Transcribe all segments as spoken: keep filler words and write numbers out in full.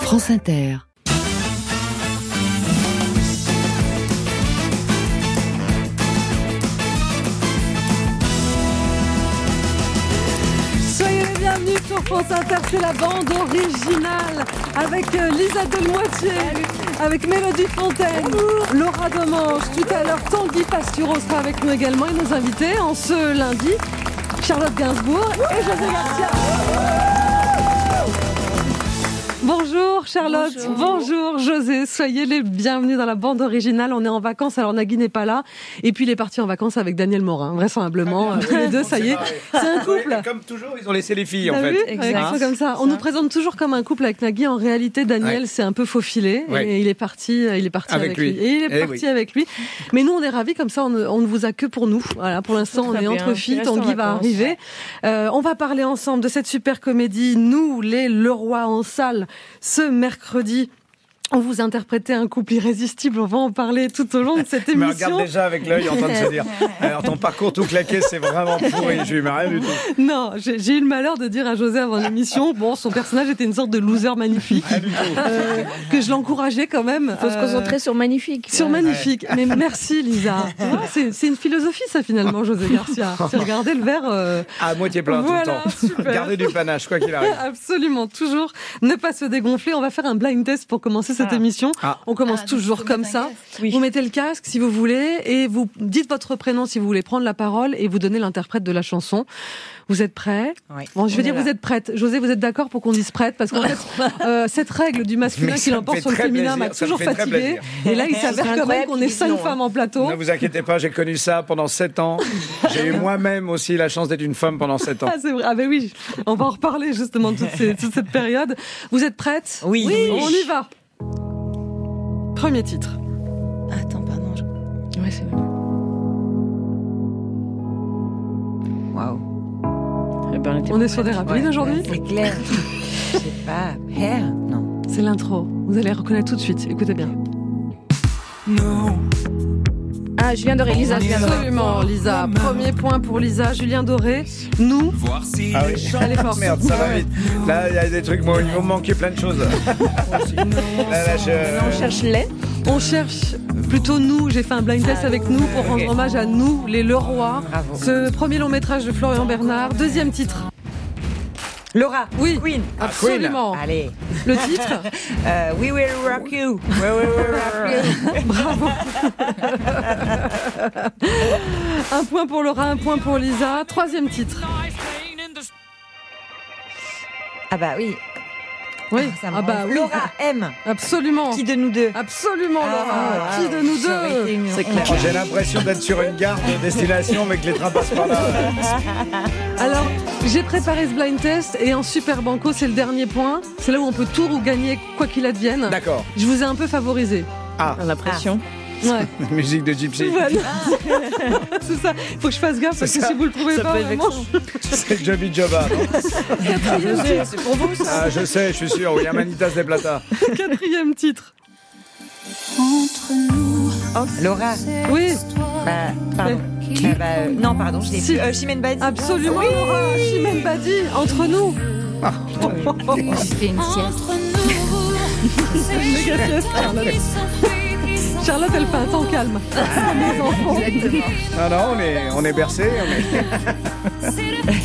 France Inter. Soyez les bienvenus sur France Inter, c'est la bande originale avec Lisa Delmoitier, avec Mélodie Fontaine, Laura Demange, tout à l'heure Tanguy Pastureau sera avec nous également et nos invités en ce lundi, Charlotte Gainsbourg et José Garcia. Bonjour Charlotte, bonjour. bonjour José, soyez les bienvenus dans la bande originale. On est en vacances, alors Nagui n'est pas là. Et puis il est parti en vacances avec Daniel Morin, vraisemblablement. Tous les deux, ça y est, c'est un couple. Et comme toujours, ils ont laissé les filles, en T'as fait. Vu exact. Comme ça. On nous présente toujours comme un couple avec Nagui. En réalité, Daniel, ouais. c'est un peu faufilé. Ouais. Et il est parti, il est parti avec, avec lui. lui. Et il est et parti oui. avec lui. Mais nous, on est ravis, comme ça, on ne, on ne vous a que pour nous. Voilà, pour l'instant, on est bien. entre filles. Tanguy va arriver. Euh, on va parler ensemble de cette super comédie, Nous, les Leroy en salle, ce mercredi. On vous interprétait un couple irrésistible, on va en parler tout au long de cette émission. Mais regarde déjà avec l'œil en train de se dire, alors ton parcours tout claqué, c'est vraiment pourri, je lui mets rien du tout. Non, j'ai, j'ai eu le malheur de dire à José avant l'émission, bon, son personnage était une sorte de loser magnifique, euh, que je l'encourageais quand même. Il faut euh, se concentrer sur magnifique. Sur ouais. magnifique, mais merci Lisa. Ouais, c'est, c'est une philosophie ça finalement, José Garcia. C'est regarder le verre... Euh... À moitié plein voilà, tout le temps. Super. Garder du panache, quoi qu'il arrive. Absolument, toujours ne pas se dégonfler. On va faire un blind test pour commencer cette ah. émission. Ah. On commence ah, toujours comme ça. Oui. Vous mettez le casque si vous voulez et vous dites votre prénom si vous voulez prendre la parole et vous donnez l'interprète de la chanson. Vous êtes prêts ? Oui. Bon, je veux dire, là. Vous êtes prête. José, vous êtes d'accord pour qu'on dise prête ? Parce qu'en fait, euh, cette règle du masculin qui l'emporte sur le féminin m'a toujours fatiguée. Et là, il s'avère quand même qu'on est cinq femmes en plateau. Ne vous inquiétez pas, j'ai connu ça pendant sept ans. J'ai eu moi-même aussi la chance d'être une femme pendant sept ans. Ah, c'est vrai. Ah, ben oui. On va en reparler justement de toute, ces, toute cette période. Vous êtes prêtes ? Oui. oui. On y va. Premier titre. Attends, pardon. Je... Ouais, c'est vrai. Waouh. On est sur des rapides ouais, aujourd'hui. Ouais, c'est clair. Je sais pas. Hair ? Non. C'est l'intro. Vous allez reconnaître tout de suite. Écoutez bien. Non. Ah, Julien Doré, Lisa. Absolument, Lisa. Premier point pour Lisa. Julien Doré. Nous. Ah oui. Elle est forte. Merde, ça va vite. Là, il y a des trucs, moi, il va me manquer plein de choses. Là, là, je... On cherche les. On cherche plutôt nous. J'ai fait un blind test avec nous pour rendre okay. hommage à nous, les Leroy. Bravo. Ce premier long métrage de Florian Bernard. Deuxième titre. Laura. Oui. Queen. Absolument. Queen. Allez. Le titre euh, We Will Rock You. We Will Rock You. Bravo. Un point pour Laura, un point pour Lisa. Troisième titre. Ah bah oui. Oui, ah, ah bah oui. Laura M. Absolument. Qui de nous deux ? Absolument, Laura. Ah, ah, Qui de nous deux une... C'est clair. J'ai l'impression d'être sur une gare de destination, mais que les trains passent par là. Alors, j'ai préparé ce blind test et en super banco, c'est le dernier point. C'est là où on peut tout gagner, quoi qu'il advienne. D'accord. Je vous ai un peu favorisé. Ah. La pression. Ah. Ouais. Musique de Gypsy. Voilà. C'est ça. Il faut que je fasse gaffe parce que si vous le trouvez ça pas, vraiment. C'est Joby Joba. Quatrième c'est pour vous ça. Ah, je sais, je suis sûr. William Manitas des Plata. Quatrième titre. Entre nous. Oh, Laura. Oui. Bah, pardon. Euh, bah, euh, non, pardon, je l'ai si. plus. Euh, Chimène Badi. Absolument, oui. Laura. Chimène Badi. Entre nous. Ah. C'était une sieste. C'est une méga sieste, Charlotte. Charlotte, elle fait un temps calme. Les enfants. Exactement. Non, non, on est, on est bercés. On est...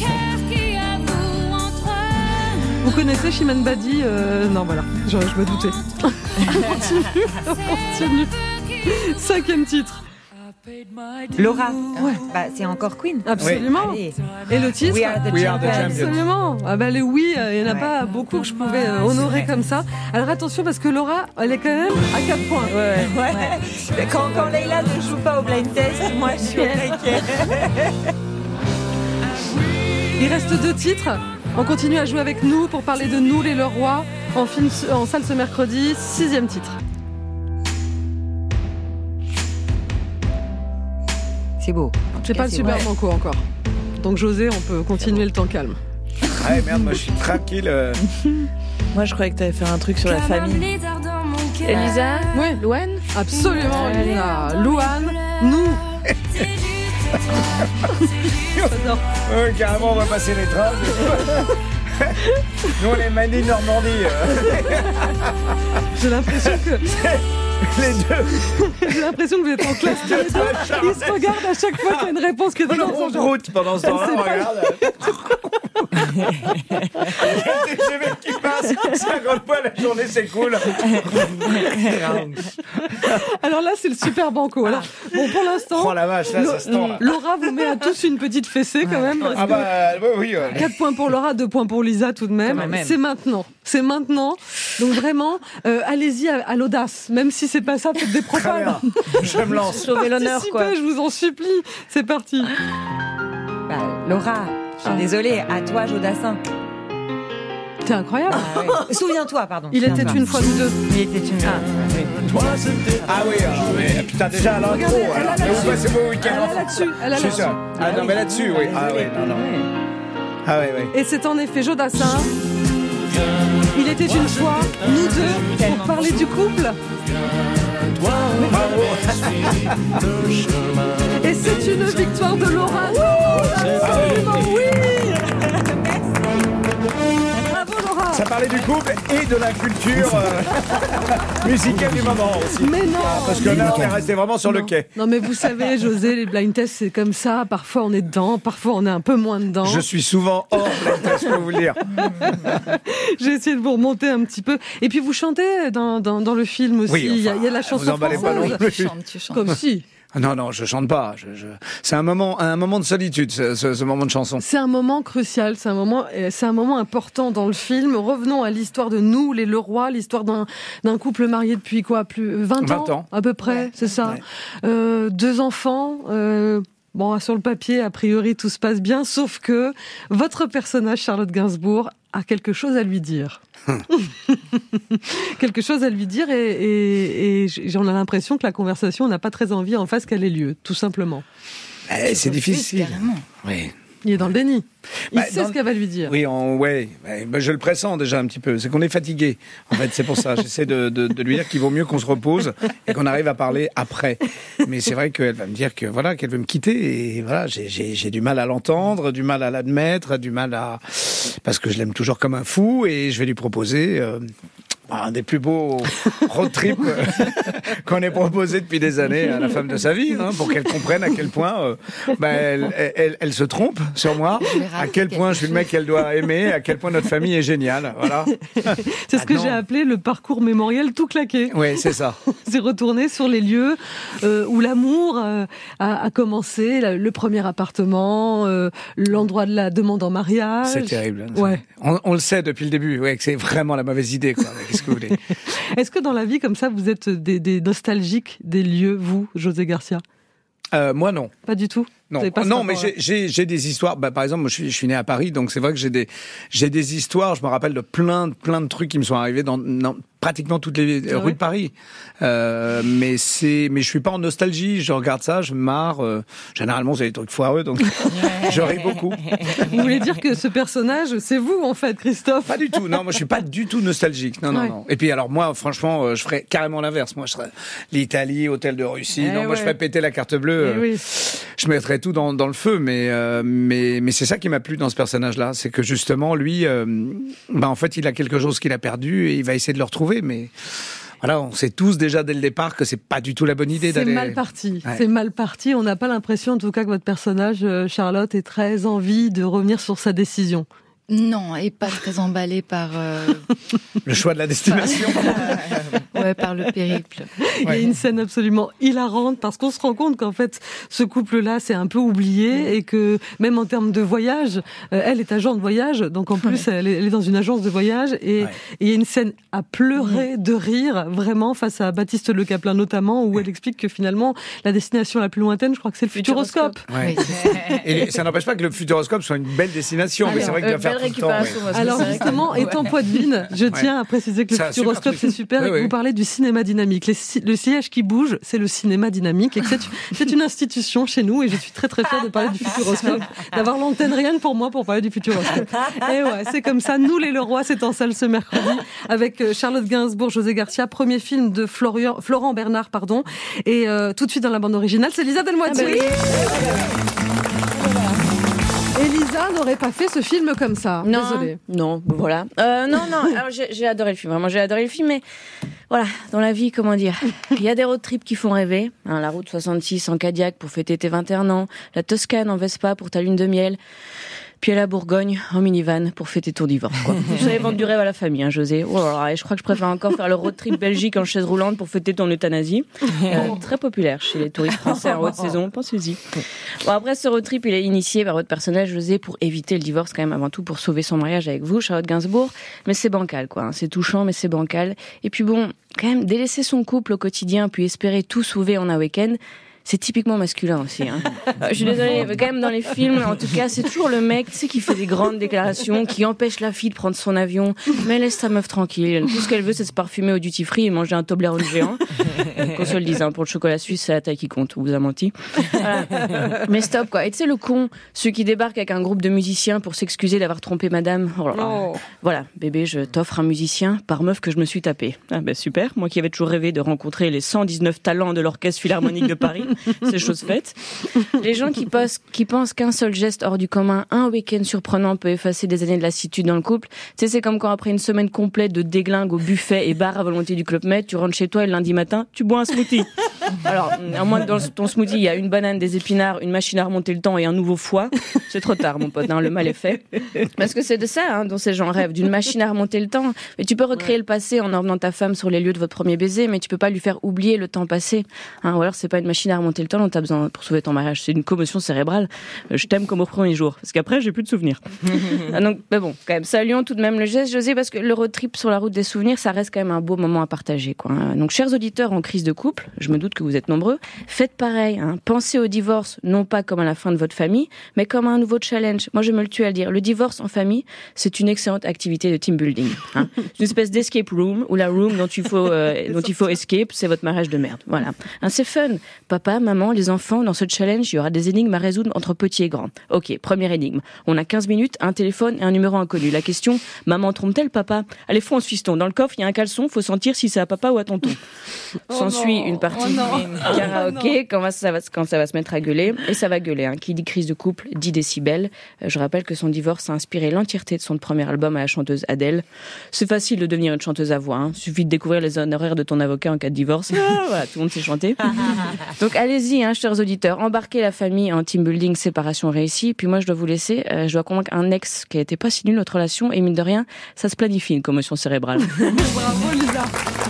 Vous connaissez Chimène Badi euh, Non, voilà, je, je me doutais. On continue, on continue. Cinquième titre. Laura. Ouais. Bah, c'est encore Queen. Absolument. Oui. Et le titre We Are the, We are the Champions. Absolument. Ah bah les oui, il n'y en a ouais. pas beaucoup que je pouvais euh, honorer comme ça. Alors attention parce que Laura, elle est quand même à quatre points. Ouais. ouais. ouais. Quand, quand Leïla ne joue pas au blind test, moi je suis inquiète. Il reste deux titres. On continue à jouer avec nous pour parler de Nous les Leroy en film en salle ce mercredi. Sixième titre. C'est beau. C'est pas le super banco encore. Donc José, on peut continuer le temps calme. Ah merde, moi je suis tranquille. Euh... Moi je croyais que t'avais fait un truc sur la famille. Elisa ? Oui. Louane ? Absolument, Elisa. Louane, nous. euh, carrément, on va passer les trains. Nous on est Mani Normandie. J'ai l'impression que... Les deux. J'ai l'impression que vous êtes en classe tous les deux. Ils se regardent à chaque fois qu'il y a une réponse qui est dans On broute pendant ce temps-là, on regarde. Il y a des G V qui passent, cinquante fois la journée s'écoule. Alors là, c'est le super banco. Alors, bon, pour l'instant, Oh la vache, là, ça se tend, là. Laura vous met à tous une petite fessée quand même. Ah bah oui, oui. Ouais. quatre points pour Laura, deux points pour Lisa tout de même. même. C'est maintenant. C'est maintenant. Donc vraiment, euh, allez-y à, à l'audace. Même si c'est pas ça, faites des Très propanes. bien. Je me lance. Sauver l'honneur, quoi. Participez, je vous en supplie. C'est parti. Bah, Laura, je suis Ah. désolée, à toi, Jodassin. C'est incroyable. Ah, ouais. Souviens-toi, pardon. Il était Souviens-toi. une fois nous deux. Il était une. Ah, Ah oui, ah, mais, putain, déjà à l'intro. Regardez, elle a alors. là-dessus. Mais vous passez vos week-ends Elle a ensemble. là-dessus. Elle a Je suis là-dessus. sûr. Ah non, mais là-dessus, oui. Ah oui, non, non. Ah oui, oui. Et c'est en effet Jodassin. Il était une fois, nous deux, pour parler du couple. Bravo. Et c'est une victoire de Laura. Absolument, oui. Bravo Laura. Ça parlait du couple et de la culture euh, musicale du moment aussi. Mais non. Parce que mais là, non. on est resté vraiment sur le Non. quai. Non mais vous savez, José, les blind tests c'est comme ça. Parfois on est dedans, parfois on est un peu moins dedans. Je suis souvent hors blind test, je peux vous le dire. J'ai essayé de vous remonter un petit peu. Et puis vous chantez dans, dans, dans le film aussi. Oui, il, y a, enfin, il y a la vous chanson emballez pas française. non plus. Tu chantes, tu chantes. Comme si. Non, non, je chante pas. Je, je... C'est un moment, un moment de solitude, ce, ce, ce moment de chanson. C'est un moment crucial, c'est un moment, euh, c'est un moment important dans le film. Revenons à l'histoire de nous, les Leroy, l'histoire d'un, d'un couple marié depuis quoi, plus vingt ans, vingt ans. à peu près, Ouais. c'est ça. Ouais. Euh, deux enfants. Euh, bon, sur le papier, a priori, tout se passe bien, sauf que votre personnage, Charlotte Gainsbourg, a quelque chose à lui dire. quelque chose à lui dire et, et, et j'en ai l'impression que la conversation n'a pas très envie en face qu'elle ait lieu, tout simplement. Eh, c'est difficile. Carrément. Oui. Il est dans le déni. Il Bah, sait dans ce qu'elle va lui dire. Oui, en, ouais, ouais, bah, je le pressens déjà un petit peu. C'est qu'on est fatigué. En fait, c'est pour ça. J'essaie de, de, de lui dire qu'il vaut mieux qu'on se repose et qu'on arrive à parler après. Mais c'est vrai qu'elle va me dire que voilà, qu'elle veut me quitter et voilà, j'ai, j'ai, j'ai du mal à l'entendre, du mal à l'admettre, du mal à parce que je l'aime toujours comme un fou et je vais lui proposer. Euh... Un des plus beaux road trips qu'on ait proposé depuis des années à la femme de sa vie, hein, pour qu'elle comprenne à quel point euh, bah, elle, elle, elle se trompe sur moi, à quel point je suis le mec qu'elle doit aimer, à quel point notre famille est géniale. Voilà. C'est ce que Maintenant- j'ai appelé le parcours mémoriel tout claqué. Oui, c'est ça. C'est retourné sur les lieux euh, où l'amour euh, a, a commencé, la- le premier appartement, euh, l'endroit de la demande en mariage. C'est terrible. Ouais. On, on le sait depuis le début, ouais, que c'est vraiment la mauvaise idée. Quoi. Qu'est-ce que vous voulez ? Est-ce que dans la vie comme ça, vous êtes des, des nostalgiques des lieux, vous, José Garcia ? euh, Moi, non. Pas du tout. Non, Vous avez pas ce non, mais rapport-là. j'ai, j'ai, j'ai des histoires. Bah, par exemple, moi, je suis, je suis né à Paris, donc c'est vrai que j'ai des, j'ai des histoires. Je me rappelle de plein, plein de trucs qui me sont arrivés dans, dans pratiquement toutes les C'est rues vrai de Paris. Euh, mais c'est, mais je suis pas en nostalgie. Je regarde ça, je me marre. Euh, généralement, c'est des trucs foireux, donc je ris beaucoup. Vous voulez dire que ce personnage, c'est vous en fait, Christophe ? Pas du tout. Non, moi, je suis pas du tout nostalgique. Non, non, Ouais. non. Et puis, alors, moi, franchement, euh, je ferais carrément l'inverse. Moi, je serais l'Italie, hôtel de Russie. Eh non, moi, ouais. je ferais péter la carte bleue. Eh euh, oui. Je mettrais tout dans, dans le feu, mais, euh, mais, mais c'est ça qui m'a plu dans ce personnage-là. C'est que justement, lui, euh, bah, en fait, il a quelque chose qu'il a perdu et il va essayer de le retrouver. Mais voilà, on sait tous déjà dès le départ que c'est pas du tout la bonne idée C'est d'aller. mal parti. Ouais. C'est mal parti. On n'a pas l'impression, en tout cas, que votre personnage, euh, Charlotte, ait très envie de revenir sur sa décision. Non, et pas très emballé par, euh, Le choix de la destination. ouais, par le périple. Il y a une scène absolument hilarante parce qu'on se rend compte qu'en fait, ce couple-là, c'est un peu oublié et que même en termes de voyage, euh, elle est agent de voyage, donc en plus, elle, est, elle est dans une agence de voyage et, Ouais. et il y a une scène à pleurer de rire, vraiment, face à Baptiste Le Caplin notamment, où elle explique que finalement, la destination la plus lointaine, je crois que c'est le Futuroscope. Ouais. Oui. Et ça n'empêche pas que le Futuroscope soit une belle destination, mais c'est vrai qu'il doit euh, faire belle tout le temps. ouais. récupération, parce que Alors c'est vrai justement, que- étant poitevine, je tiens à préciser que le C'est un super Futuroscope, truc. c'est super Oui, et que oui. vous parlez du cinéma dynamique. Les si- le siège qui bouge, c'est le cinéma dynamique et que c'est, c'est une institution chez nous et je suis très très fière de parler du Futuroscope, d'avoir l'antenne rien que pour moi pour parler du Futuroscope. Et ouais, c'est comme ça. Nous les Leroy, c'est en salle ce mercredi avec euh, Charlotte Gainsbourg, José Garcia, premier film de Florian, Florent Bernard, pardon. Et euh, tout de suite dans la bande originale, c'est Lisa Delmoitier. Ah bah oui. Et Lisa, Elisa n'aurait pas fait ce film comme ça. Non, Désolée. Non, voilà. Euh, non, non. Alors j'ai, j'ai adoré le film. Vraiment, j'ai adoré le film, mais voilà, dans la vie, comment dire, il y a des road trips qui font rêver. Hein, la route soixante-six en Cadillac pour fêter tes vingt et un ans, la Toscane en Vespa pour ta lune de miel. Puis à la Bourgogne, en minivan, pour fêter ton divorce, quoi. Vous savez vendre du rêve à la famille, hein, José. Oh là là, et je crois que je préfère encore faire le road trip Belgique en chaise roulante pour fêter ton euthanasie. Euh, très populaire chez les touristes français en haute saison, pensez-y. Bon, après, ce road trip, il est initié par votre personnage, José, pour éviter le divorce, quand même, avant tout, pour sauver son mariage avec vous, Charlotte Gainsbourg. Mais c'est bancal, quoi. Hein. C'est touchant, mais c'est bancal. Et puis bon, quand même, délaisser son couple au quotidien, puis espérer tout sauver en un week-end, c'est typiquement masculin aussi. Hein. Euh, je suis désolée, mais quand même dans les films, en tout cas, c'est toujours le mec, tu sais, qui fait des grandes déclarations, qui empêche la fille de prendre son avion, mais laisse sa meuf tranquille. Tout ce qu'elle veut, c'est se parfumer au duty free et manger un Toblerone géant. Qu'on se le dise, hein, pour le chocolat suisse, c'est la taille qui compte. On vous a menti. Voilà. Mais stop, quoi. Et tu sais, le con, ceux qui débarquent avec un groupe de musiciens pour s'excuser d'avoir trompé madame. Oh là là. Oh. Voilà, bébé, je t'offre un musicien par meuf que je me suis tapé. Ah ben super, moi qui avais toujours rêvé de rencontrer les cent dix-neuf talents de l'Orchestre Philharmonique de Paris. C'est chose faite. Les gens qui, posent, qui pensent qu'un seul geste hors du commun, un week-end surprenant peut effacer des années de lassitude dans le couple. Tu sais, c'est comme quand après une semaine complète de déglingue au buffet et bar à volonté du Club Med, tu rentres chez toi et le lundi matin, tu bois un smoothie. Alors, à moins que dans ton smoothie, il y a une banane, des épinards, une machine à remonter le temps et un nouveau foie, c'est trop tard, mon pote, hein, le mal est fait. Parce que c'est de ça hein, dont ces gens rêvent, d'une machine à remonter le temps. Mais tu peux recréer ouais. le passé en emmenant ta femme sur les lieux de votre premier baiser, mais tu peux pas lui faire oublier le temps passé. Hein, ou alors, c'est pas une machine à remonter le temps dont t'as besoin pour sauver ton mariage, c'est une commotion cérébrale. Je t'aime comme au premier jour, parce qu'après, j'ai plus de souvenirs. ah, donc, mais bon, quand même, saluons tout de même le geste, José, parce que le road trip sur la route des souvenirs, ça reste quand même un beau moment à partager, quoi. Donc, chers auditeurs en crise de couple, je me doute que vous êtes nombreux, faites pareil, hein. Pensez au divorce, non pas comme à la fin de votre famille, mais comme à un nouveau challenge. Moi, je me le tue à le dire. Le divorce en famille, c'est une excellente activité de team building, hein. C'est une espèce d'escape room, ou la room dont il faut, euh, dont il faut escape, c'est votre mariage de merde. Voilà. Hein, c'est fun. Papa, maman, les enfants, dans ce challenge, il y aura des énigmes à résoudre entre petits et grands. Ok, première énigme. On a quinze minutes, un téléphone et un numéro inconnu. La question, maman trompe-t-elle papa? Allez, fonce fiston. Dans le coffre, il y a un caleçon, faut sentir si c'est à papa ou à tonton. Oh S'ensuit une partie oh karaoké oh quand, ça va, quand ça va se mettre à gueuler. Et ça va gueuler. Hein. Qui dit crise de couple, dix décibels. Je rappelle que son divorce a inspiré l'entièreté de son premier album à la chanteuse Adèle. C'est facile de devenir une chanteuse à voix. Hein. Suffit de découvrir les honoraires de ton avocat en cas de divorce. Ah, voilà, tout le monde sait chanter. Donc allez-y, hein, chers auditeurs, embarquez la famille en team building, séparation réussie. Puis moi, je dois vous laisser. Euh, je dois convaincre un ex qui a été pas si nul notre relation. Et mine de rien, ça se planifie une commotion cérébrale. Bravo, Lisa.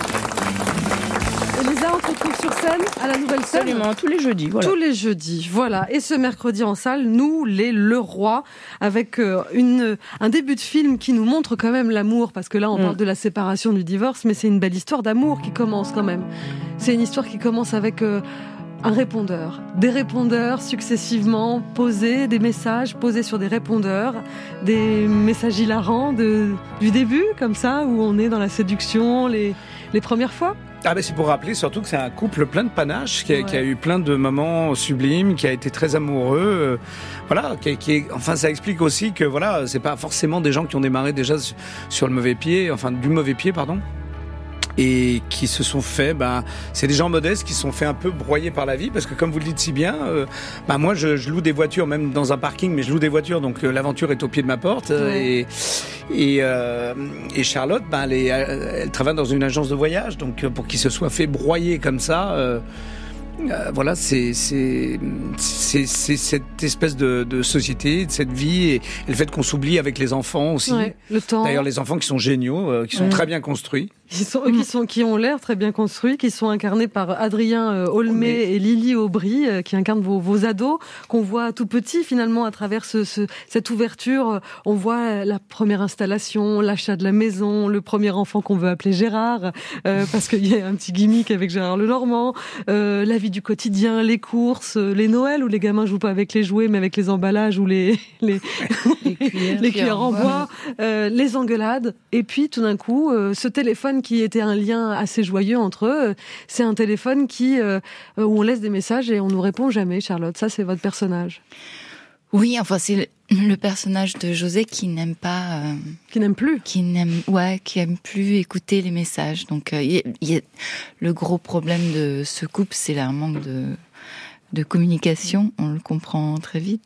Elisa, on te retrouve sur scène à la Nouvelle Scène. Absolument, tous les jeudis. Voilà. Tous les jeudis, voilà. Et ce mercredi en salle, nous, les Leroy, avec euh, une, un début de film qui nous montre quand même l'amour, parce que là, on mmh. parle de la séparation, du divorce, mais c'est une belle histoire d'amour qui commence quand même. C'est une histoire qui commence avec... Euh, un répondeur, des répondeurs successivement posés, des messages posés sur des répondeurs, des messages hilarants de, du début, comme ça, où on est dans la séduction, les, les premières fois. Ah ben c'est pour rappeler surtout que c'est un couple plein de panache, qui a, ouais. qui a eu plein de moments sublimes, qui a été très amoureux, euh, voilà, qui, qui est, enfin ça explique aussi que voilà, c'est pas forcément des gens qui ont démarré déjà sur le mauvais pied, enfin du mauvais pied, pardon. Et qui se sont fait, ben, c'est des gens modestes qui se sont fait un peu broyer par la vie, parce que comme vous le dites si bien, euh, ben moi je, je loue des voitures, même dans un parking, mais je loue des voitures, donc euh, l'aventure est au pied de ma porte. Ouais. Et et, euh, et Charlotte, ben, elle, est, elle travaille dans une agence de voyage, donc pour qu'il se soit fait broyer comme ça. Euh, Euh, voilà, c'est, c'est, c'est, c'est cette espèce de, de société, de cette vie, et, et le fait qu'on s'oublie avec les enfants aussi. Ouais, le temps. D'ailleurs, les enfants qui sont géniaux, euh, qui sont mmh. très bien construits. Qui sont, mmh. qui sont, qui ont l'air très bien construits, qui sont incarnés par Adrien euh, Olmé et Lily Aubry, euh, qui incarnent vos, vos ados, qu'on voit tout petits finalement à travers ce, ce, cette ouverture. On voit la première installation, l'achat de la maison, le premier enfant qu'on veut appeler Gérard, euh, parce qu'il y a un petit gimmick avec Gérard Lenormand, euh, la vie du quotidien, les courses, les Noëls où les gamins jouent pas avec les jouets mais avec les emballages ou les les, les cuillères, les cuillères en bois, euh, les engueulades, et puis tout d'un coup euh, ce téléphone qui était un lien assez joyeux entre eux, euh, c'est un téléphone qui euh, où on laisse des messages et on nous répond jamais. Charlotte, ça c'est votre personnage. Oui, enfin c'est le personnage de José qui n'aime pas, euh, qui n'aime plus, qui n'aime, ouais, qui aime plus écouter les messages. Donc, il euh, y, y a le gros problème de ce couple, c'est un manque de de communication. On le comprend très vite.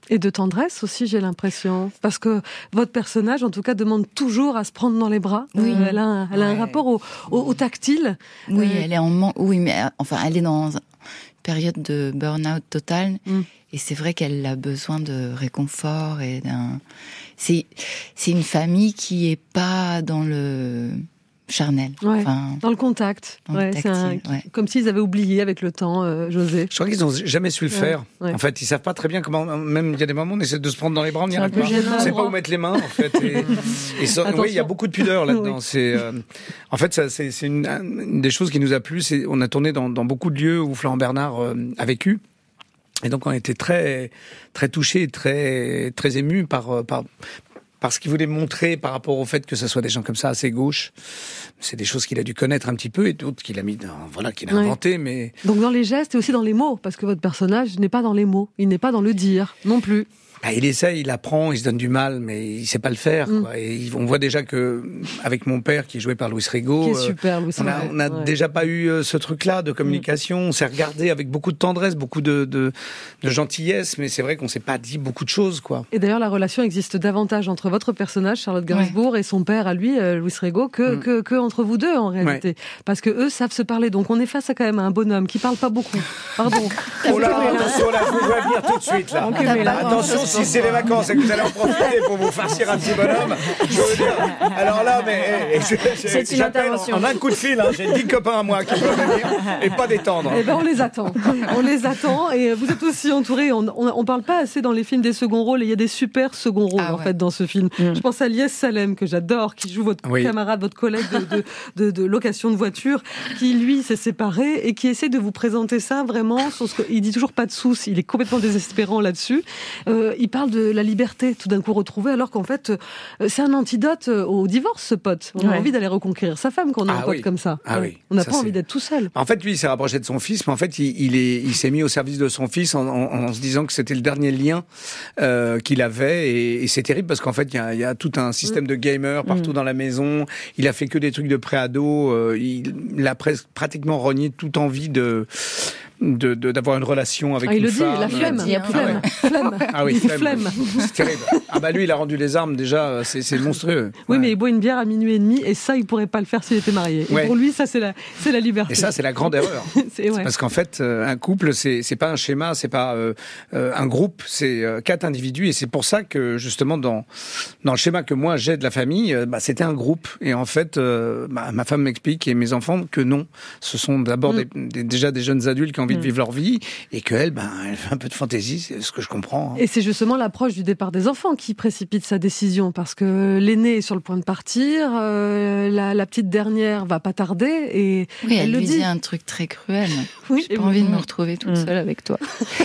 Et de tendresse aussi, j'ai l'impression. Parce que votre personnage, en tout cas, demande toujours à se prendre dans les bras. Oui. Euh, elle a un, elle a ouais. un rapport au, au, au tactile. Oui, euh... elle est en man... oui, mais enfin, elle est dans une période de burn-out total. Mm. Et c'est vrai qu'elle a besoin de réconfort et d'un. C'est, c'est une famille qui est pas dans le charnel. Ouais, enfin, dans le contact. Dans ouais, le tactile, c'est un... ouais. Comme s'ils avaient oublié avec le temps, euh, José. Je crois qu'ils n'ont jamais su le faire. Ouais, ouais. En fait, ils savent pas très bien comment. Même il y a des moments, on essaie de se prendre dans les bras, on n'y arrive pas. On sait pas où mettre les mains, en fait. Et, et ça, oui, il y a beaucoup de pudeur là-dedans. Oui. C'est, euh, en fait, ça, c'est, c'est une, une des choses qui nous a plu. C'est, on a tourné dans, dans beaucoup de lieux où Florent Bernard euh, a vécu. Et donc, on était très, très touchés, très, très émus par, par, par ce qu'il voulait montrer par rapport au fait que ce soit des gens comme ça, assez gauches. C'est des choses qu'il a dû connaître un petit peu et d'autres qu'il a mis dans, voilà, qu'il a ouais. inventé, mais. Donc, dans les gestes et aussi dans les mots, parce que votre personnage n'est pas dans les mots. Il n'est pas dans le dire, non plus. Bah, il essaie, il apprend, il se donne du mal, mais il sait pas le faire. Quoi. Mm. Et on voit déjà que, avec mon père, qui est joué par Luis Rigo, qui est super, Luis on a, on a ouais. déjà pas eu ce truc-là de communication. Mm. On s'est regardé avec beaucoup de tendresse, beaucoup de, de, de gentillesse, mais c'est vrai qu'on s'est pas dit beaucoup de choses, quoi. Et d'ailleurs, la relation existe davantage entre votre personnage, Charlotte Gainsbourg, ouais. et son père à lui, euh, Luis Rigo, que, mm. que, que entre vous deux, en réalité. Ouais. Parce que eux savent se parler. Donc, on est face à quand même à un bonhomme qui parle pas beaucoup. Pardon. Oh là, attention, là, vous pouvez venir tout de suite, là. Attention, si c'est les vacances et que vous allez en profiter pour vous farcir un petit bonhomme, je veux dire. Alors là, mais je, je, c'est une intervention. En un coup de fil, hein, j'ai dix copains à moi qui peuvent venir et pas détendre. Eh ben on les attend, on les attend. Et vous êtes aussi entourés. On, on, on parle pas assez dans les films des seconds rôles. Et il y a des super seconds rôles ah, en ouais. fait dans ce film. Mm. Je pense à Lies Salem que j'adore, qui joue votre oui. camarade, votre collègue de, de, de, de location de voiture, qui lui s'est séparé et qui essaie de vous présenter ça vraiment. Sur ce que, il dit toujours pas de sous. Il est complètement désespérant là-dessus. Euh, il parle de la liberté tout d'un coup retrouvée, alors qu'en fait euh, c'est un antidote au divorce, ce pote. On ouais. a envie d'aller reconquérir sa femme quand on a ah un pote oui. comme ça. Ah oui. On n'a ça, pas c'est... envie d'être tout seul. En fait, lui, il s'est rapproché de son fils, mais en fait, il, il, est, il s'est mis au service de son fils en, en, en se disant que c'était le dernier lien euh, qu'il avait, et, et c'est terrible parce qu'en fait, il y a, il y a tout un système mmh. de gamers partout mmh. dans la maison. Il a fait que des trucs de pré-ado. Euh, il, il a presque pratiquement renié toute envie de De, de, d'avoir une relation avec ah, il une le femme. dit, la flemme, il y a flemme. Ah, ouais. flemme. Ah oui, flemme. flemme. C'est terrible. Ah bah lui, il a rendu les armes déjà, c'est, c'est monstrueux. Oui, ouais. mais il boit une bière à minuit et demi et ça, il pourrait pas le faire s'il était marié. Et ouais. pour lui, ça, c'est la, c'est la liberté. Et ça, c'est la grande erreur. c'est, ouais. c'est parce qu'en fait, euh, un couple, c'est, c'est pas un schéma, c'est pas euh, euh, un groupe, c'est euh, quatre individus, et c'est pour ça que justement dans dans le schéma que moi j'ai de la famille, euh, bah, c'était un groupe. Et en fait, euh, bah, ma femme m'explique et mes enfants que non, ce sont d'abord mm. des, des, déjà des jeunes adultes qui ont envie mm. de vivre leur vie. Et qu'elle, ben, elle fait un peu de fantaisie, c'est ce que je comprends. Hein. Et c'est justement l'approche du départ des enfants qui précipite sa décision, parce que l'aîné est sur le point de partir, euh, la, la petite dernière va pas tarder, et oui, elle, elle le lui dit. dit un truc très cruel. Oui, j'ai pas envie de me retrouver toute mmh. seule avec toi.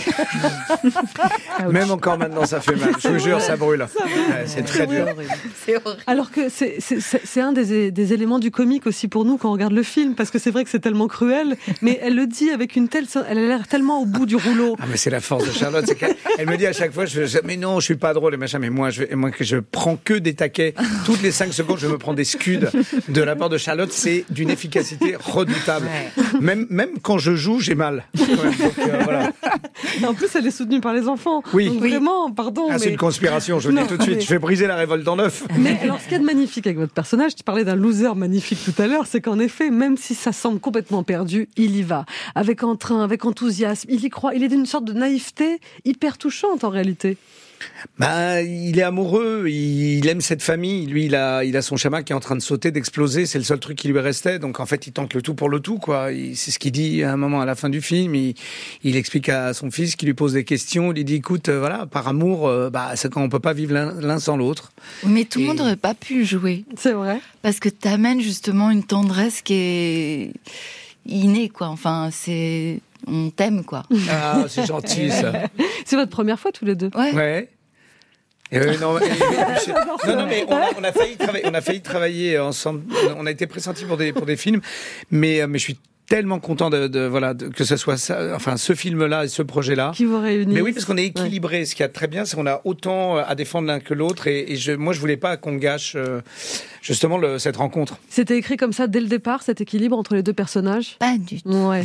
Même encore maintenant, ça fait mal. Je vous jure, ça brûle. Ça ouais, c'est très dur. C'est horrible. Alors que c'est, c'est, c'est, c'est un des, des éléments du comique aussi pour nous quand on regarde le film, parce que c'est vrai que c'est tellement cruel, mais elle le dit avec une telle, elle a l'air tellement au bout du rouleau. Ah mais c'est la force de Charlotte, c'est qu'elle elle me dit à chaque fois, je fais, mais non, je suis pas drôle et machin, mais moi je, moi que je prends que des taquets toutes les cinq secondes, je me prends des scuds de la part de Charlotte, c'est d'une efficacité redoutable. Ouais. Même même quand je joue, j'ai mal. Quand même. Donc, euh, voilà. En plus, elle est soutenue par les enfants. Oui. Donc, oui. Vraiment, pardon. Ah, mais... c'est une conspiration, je le dis tout de suite. Mais... Je vais briser la révolte en neuf. Mais alors, ce qu'il y a de magnifique avec votre personnage, tu parlais d'un loser magnifique tout à l'heure, c'est qu'en effet, même si ça semble complètement perdu, il y va. Avec entrain, avec enthousiasme, il y croit. Il est d'une sorte de naïveté hyper touchante en réalité. Bah, il est amoureux, il aime cette famille. Lui, il a, il a son schéma qui est en train de sauter, d'exploser. C'est le seul truc qui lui restait. Donc, en fait, il tente le tout pour le tout, quoi. Il, c'est ce qu'il dit à un moment à la fin du film. Il, il explique à son fils qui lui pose des questions. Il lui dit, écoute, euh, voilà, par amour, euh, bah, c'est quand on peut pas vivre l'un, l'un sans l'autre. Mais tout le Et... monde n'aurait pas pu jouer. C'est vrai. Parce que t'amènes justement une tendresse qui est innée, quoi. Enfin, c'est, on t'aime, quoi. Ah, c'est gentil, ça. C'est votre première fois tous les deux. Ouais. Ouais. Euh, non, et, et, je, non, non, mais on a, on a failli travailler, on a failli travailler ensemble. On a été pressentis pour des pour des films, mais mais je suis tellement content de, de voilà de, que ce soit ça, enfin ce film-là et ce projet-là qui vous réunissent. Mais oui, parce qu'on est équilibré. Ouais. Ce qui est très bien, c'est qu'on a autant à défendre l'un que l'autre. Et, et je, moi, je voulais pas qu'on gâche euh, justement le, cette rencontre. C'était écrit comme ça dès le départ, cet équilibre entre les deux personnages. Pas du tout. Ouais.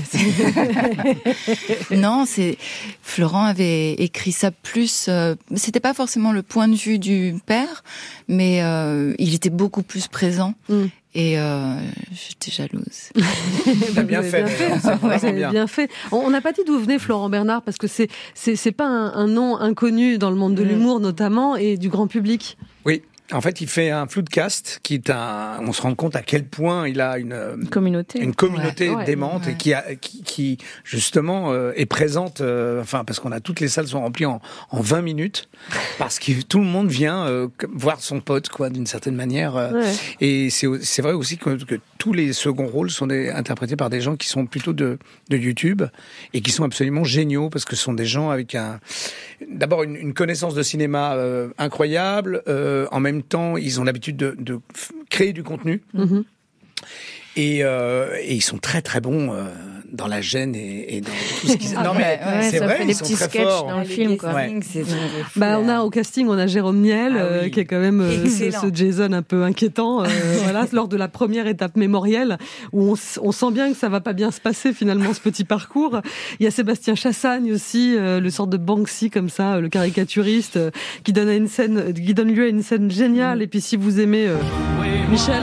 Non, c'est Florent avait écrit ça plus. Euh, c'était pas forcément le point de vue du père, mais euh, il était beaucoup plus présent. Mm. Et euh, j'étais jalouse. T'as bien fait. Bien fait. C'est ouais, vous avez bien. bien fait. On n'a pas dit d'où venait Florent Bernard parce que c'est c'est c'est pas un, un nom inconnu dans le monde de l'humour notamment et du grand public. Oui. En fait, il fait un Floodcast qui est un. On se rend compte à quel point il a une communauté, une communauté ouais, démente ouais. et qui a, qui, qui justement euh, est présente. Euh, enfin, parce qu'on a toutes les salles sont remplies en, en vingt minutes parce que tout le monde vient euh, voir son pote, quoi, d'une certaine manière. Euh, ouais. Et c'est c'est vrai aussi que, que tous les seconds rôles sont des, interprétés par des gens qui sont plutôt de de YouTube et qui sont absolument géniaux parce que ce sont des gens avec un d'abord une, une connaissance de cinéma euh, incroyable. Euh, en même temps, ils ont l'habitude de, de créer du contenu. Mm-hmm. Et, euh, et ils sont très très bons euh, dans la gêne et, et dans tout ce qu'ils. Ah, non mais ouais, c'est ça vrai, fait ils des sont petits très sketchs forts. Dans le film, quoi. Ouais. C'est bah on a au casting, on a Jérôme Niel ah, oui. euh, qui est quand même euh, ce, ce Jason un peu inquiétant. Euh, voilà, lors de la première étape mémorielle où on, on sent bien que ça va pas bien se passer finalement ce petit parcours. Il y a Sébastien Chassagne aussi, euh, le sort de Banksy comme ça, le caricaturiste euh, qui donne à une scène, qui donne lieu à une scène géniale. Mmh. Et puis si vous aimez euh, Michel.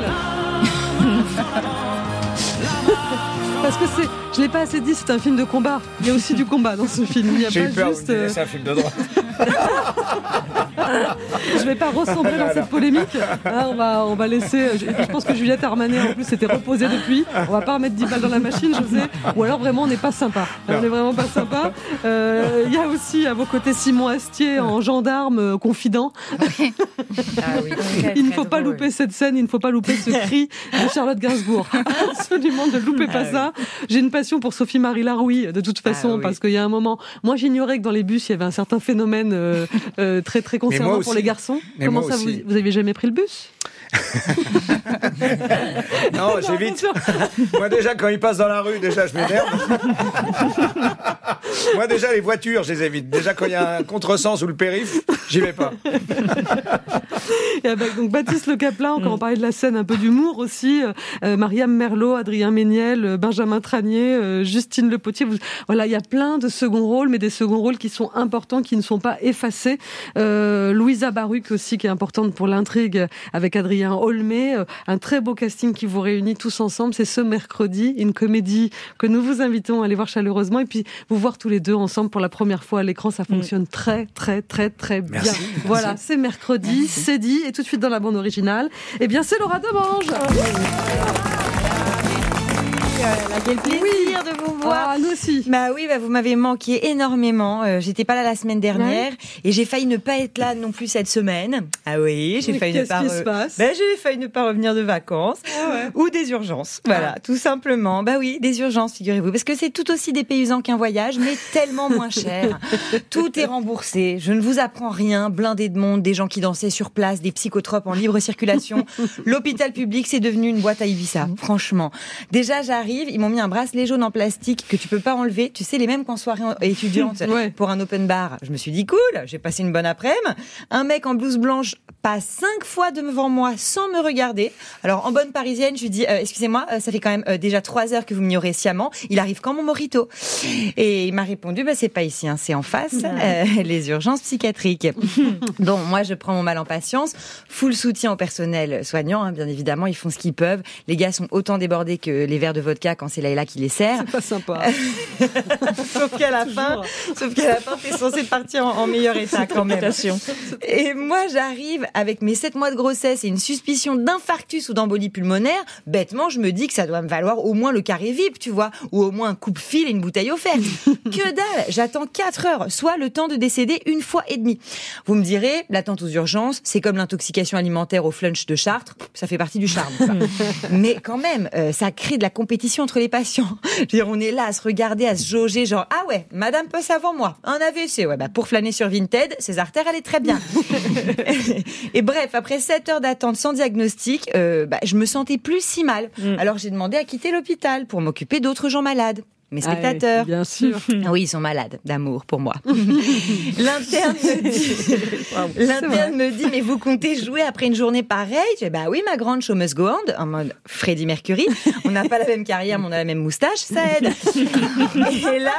Parce que c'est, je l'ai pas assez dit, c'est un film de combat. Il y a aussi du combat dans ce film. Il y a J'ai pas eu peur, juste. Euh... c'est un film de droite. Je vais pas ressembler dans cette polémique. Hein, on va, on va laisser. Je, je pense que Juliette Armanet en plus s'était reposée depuis. On va pas remettre dix balles dans la machine, je sais. Ou alors vraiment on n'est pas sympa. On n'est vraiment pas sympa. Il euh, y a aussi à vos côtés Simon Astier en gendarme euh, confident. Oui. Ah oui, très, il ne faut pas drôle. louper cette scène, il ne faut pas louper ce cri de Charlotte Gainsbourg. Absolument, ne loupez pas ah, ça. Oui. J'ai une passion pour Sophie-Marie Laroui, de toute façon, ah, oui. parce qu'il y a un moment, moi j'ignorais que dans les bus, il y avait un certain phénomène euh, euh, très très concernant pour les garçons. Mais Comment ça, vous, vous aviez jamais pris le bus? Non, j'évite. Moi déjà, quand ils passent dans la rue, déjà je m'énerve. Moi déjà, les voitures, je les évite. Déjà, quand il y a un contresens ou le périph', j'y vais pas. Et avec, donc Baptiste Le Caplin, quand on parlait de la scène, un peu d'humour aussi, euh, Mariam Merlot, Adrien Méniel, Benjamin Tranier, euh, Justine Le Potier. Vous, voilà, il y a plein de seconds rôles, mais des seconds rôles qui sont importants, qui ne sont pas effacés. Euh, Louisa Baruch aussi, qui est importante pour l'intrigue, avec Adrien Olmé. Euh, un très beau casting qui vous réunit tous ensemble. C'est ce mercredi, une comédie que nous vous invitons à aller voir chaleureusement et puis vous voir tous les deux ensemble pour la première fois à l'écran. Ça fonctionne mmh. très, très, très, très bien. Merci, voilà, merci. c'est mercredi, merci. C'est dit. Et tout de suite dans la bande originale, eh bien, c'est Laura Demange. Oh, là, quel plaisir oui. de vous voir. Ah, nous aussi. Bah oui, bah vous m'avez manqué énormément. Euh, j'étais pas là la semaine dernière ouais. et j'ai failli ne pas être là non plus cette semaine. Ah oui, j'ai Mais failli ne pas. Qu'est-ce qui se passe ? Bah j'ai failli ne pas revenir de vacances ah ouais. ou des urgences. Voilà, ah. tout simplement. Bah oui, des urgences, figurez-vous, parce que c'est tout aussi dépaysant qu'un voyage, mais tellement moins cher. Tout est remboursé. Je ne vous apprends rien. Blindé de monde, des gens qui dansaient sur place, des psychotropes en libre circulation. L'hôpital public, c'est devenu une boîte à Ibiza. Franchement. Déjà, j'arrive. Ils m'ont mis un bracelet jaune en plastique que tu peux pas enlever. Tu sais, les mêmes qu'en soirée étudiante ouais. pour un open bar. Je me suis dit, cool, j'ai passé une bonne après-midi. Un mec en blouse blanche passe cinq fois devant moi sans me regarder. Alors, en bonne parisienne, je lui dis, euh, excusez-moi, euh, ça fait quand même euh, déjà trois heures que vous m'ignorez sciemment. Il arrive quand mon mojito? Et il m'a répondu, bah, c'est pas ici, hein, c'est en face, euh, les urgences psychiatriques. Donc, moi, je prends mon mal en patience. Full soutien au personnel soignant, hein, bien évidemment, ils font ce qu'ils peuvent. Les gars sont autant débordés que les verres de vodka quand c'est Layla qui les sert. C'est pas sympa. sauf qu'à la fin, sauf qu'à la fin, t'es censé partir en, en meilleur état quand même. Et moi, j'arrive avec mes sept mois de grossesse et une suspicion d'infarctus ou d'embolie pulmonaire. Bêtement, je me dis que ça doit me valoir au moins le carré V I P, tu vois, ou au moins un coupe-fil et une bouteille offerte. Que dalle! J'attends quatre heures, soit le temps de décéder une fois et demie. Vous me direz, l'attente aux urgences, c'est comme l'intoxication alimentaire au flunch de Chartres. Ça fait partie du charme, quoi. Mais quand même, euh, ça crée de la compétition entre les patients. Je veux dire, on est là à se regarder, à se jauger, genre, ah ouais, madame peut avant moi. Un A V C, ouais, bah, pour flâner sur Vinted, ses artères allaient très bien. Et bref, après sept heures d'attente sans diagnostic, euh, bah, je me sentais plus si mal. Mm. Alors j'ai demandé à quitter l'hôpital pour m'occuper d'autres gens malades. Mes spectateurs. Ah oui, bien sûr. Oui, ils sont malades d'amour pour moi. L'interne me dit, l'interne me dit, mais vous comptez jouer après une journée pareille? Je dis, bah oui, ma grande show must go on, en mode Freddie Mercury. On n'a pas la même carrière, mais on a la même moustache, ça aide. Et là,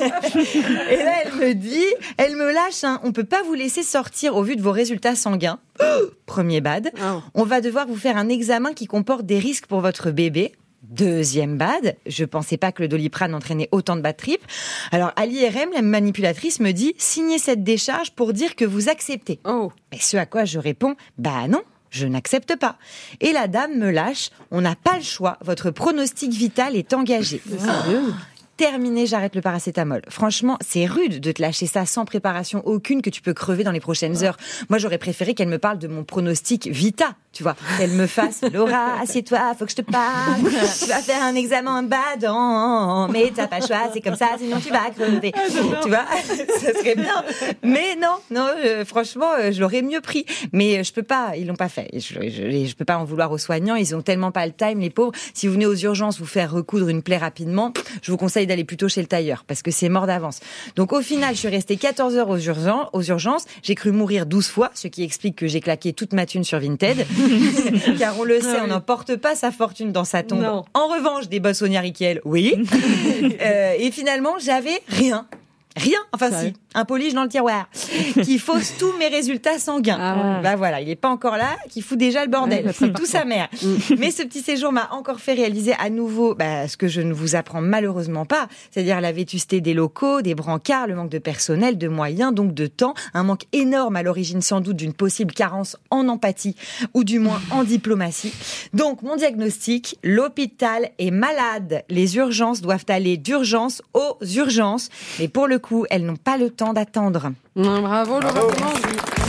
et là, elle me dit, elle me lâche, hein, on peut pas vous laisser sortir au vu de vos résultats sanguins. Premier bad. Oh. On va devoir vous faire un examen qui comporte des risques pour votre bébé. Deuxième bad, je pensais pas que le Doliprane entraînait autant de bad trip. Alors, à l'I R M, la manipulatrice me dit « Signez cette décharge pour dire que vous acceptez. Oh. » Et ce à quoi je réponds « Bah non, je n'accepte pas. » Et la dame me lâche « On n'a pas le choix, votre pronostic vital est engagé. » Sérieux ? Terminé, j'arrête le paracétamol. Franchement, c'est rude de te lâcher ça sans préparation aucune que tu peux crever dans les prochaines heures. Moi, j'aurais préféré qu'elle me parle de mon pronostic Vita, tu vois. Qu'elle me fasse « Laura, assieds-toi, faut que je te parle. Tu vas faire un examen badant, mais t'as pas le choix, c'est comme ça, sinon tu vas crever. » Tu vois, ça serait bien. Mais non, non, euh, franchement, euh, je l'aurais mieux pris. Mais euh, je peux pas, ils l'ont pas fait. Je, je, je peux pas en vouloir aux soignants, ils ont tellement pas le time, les pauvres. Si vous venez aux urgences vous faire recoudre une plaie rapidement, je vous conseille d'aller plutôt chez le tailleur, parce que c'est mort d'avance. Donc au final, je suis restée quatorze heures aux urgences, aux urgences. J'ai cru mourir douze fois, ce qui explique que j'ai claqué toute ma thune sur Vinted. Car on le sait, on n'emporte pas sa fortune dans sa tombe. Non. En revanche, des bossonnières Riquel, oui. euh, et finalement, j'avais rien. Rien, enfin si, un polige dans le tiroir, qui fausse tous mes résultats sanguins. Ah ouais. Bah voilà, il est pas encore là, qui fout déjà le bordel, ouais, c'est tout sa mère. Mais ce petit séjour m'a encore fait réaliser à nouveau bah, ce que je ne vous apprends malheureusement pas, c'est-à-dire la vétusté des locaux, des brancards, le manque de personnel, de moyens, donc de temps, un manque énorme à l'origine sans doute d'une possible carence en empathie, ou du moins en diplomatie. Donc mon diagnostic, l'hôpital est malade, les urgences doivent aller d'urgence aux urgences, mais pour le coup, elles n'ont pas le temps d'attendre. Mmh, bravo, Laura Demange.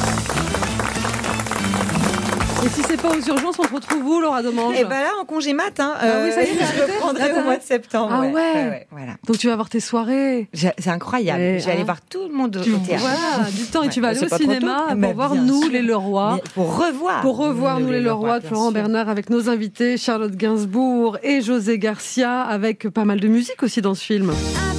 Et si c'est pas aux urgences, on te retrouve où, Laura Demange? Eh ben là, en congé mat, hein. Euh, ah oui, ça y est, je le prendrai au mois de septembre. Ah ouais. ouais. ouais, ouais voilà. Donc tu vas voir tes soirées. C'est incroyable. Et, je vais hein. aller voir tout le monde au tu, théâtre. Voilà, du temps. Et tu vas ouais, aller au cinéma pour mais voir Nous, sûr. les Leroy. Mais pour revoir. Pour revoir Nous, les Leroy de Florent sûr. Bernard avec nos invités, Charlotte Gainsbourg et José Garcia, avec pas mal de musique aussi dans ce film.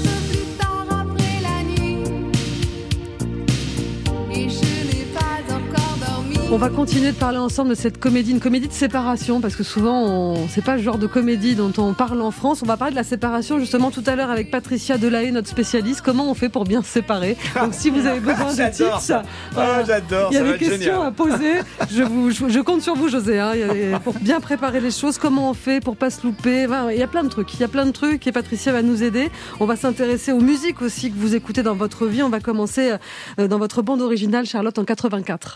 On va continuer de parler ensemble de cette comédie, une comédie de séparation, parce que souvent, on... c'est pas le genre de comédie dont on parle en France. On va parler de la séparation justement tout à l'heure avec Patricia Delahaye, notre spécialiste. Comment on fait pour bien se séparer? Donc si vous avez besoin de tips, euh, oh, j'adore, il y a ça des questions génial. à poser. Je, vous, je, je compte sur vous, José, hein, pour bien préparer les choses. Comment on fait pour pas se louper? Enfin, il y a plein de trucs. Il y a plein de trucs et Patricia va nous aider. On va s'intéresser aux musiques aussi que vous écoutez dans votre vie. On va commencer dans votre bande originale, Charlotte, en quatre-vingt-quatre.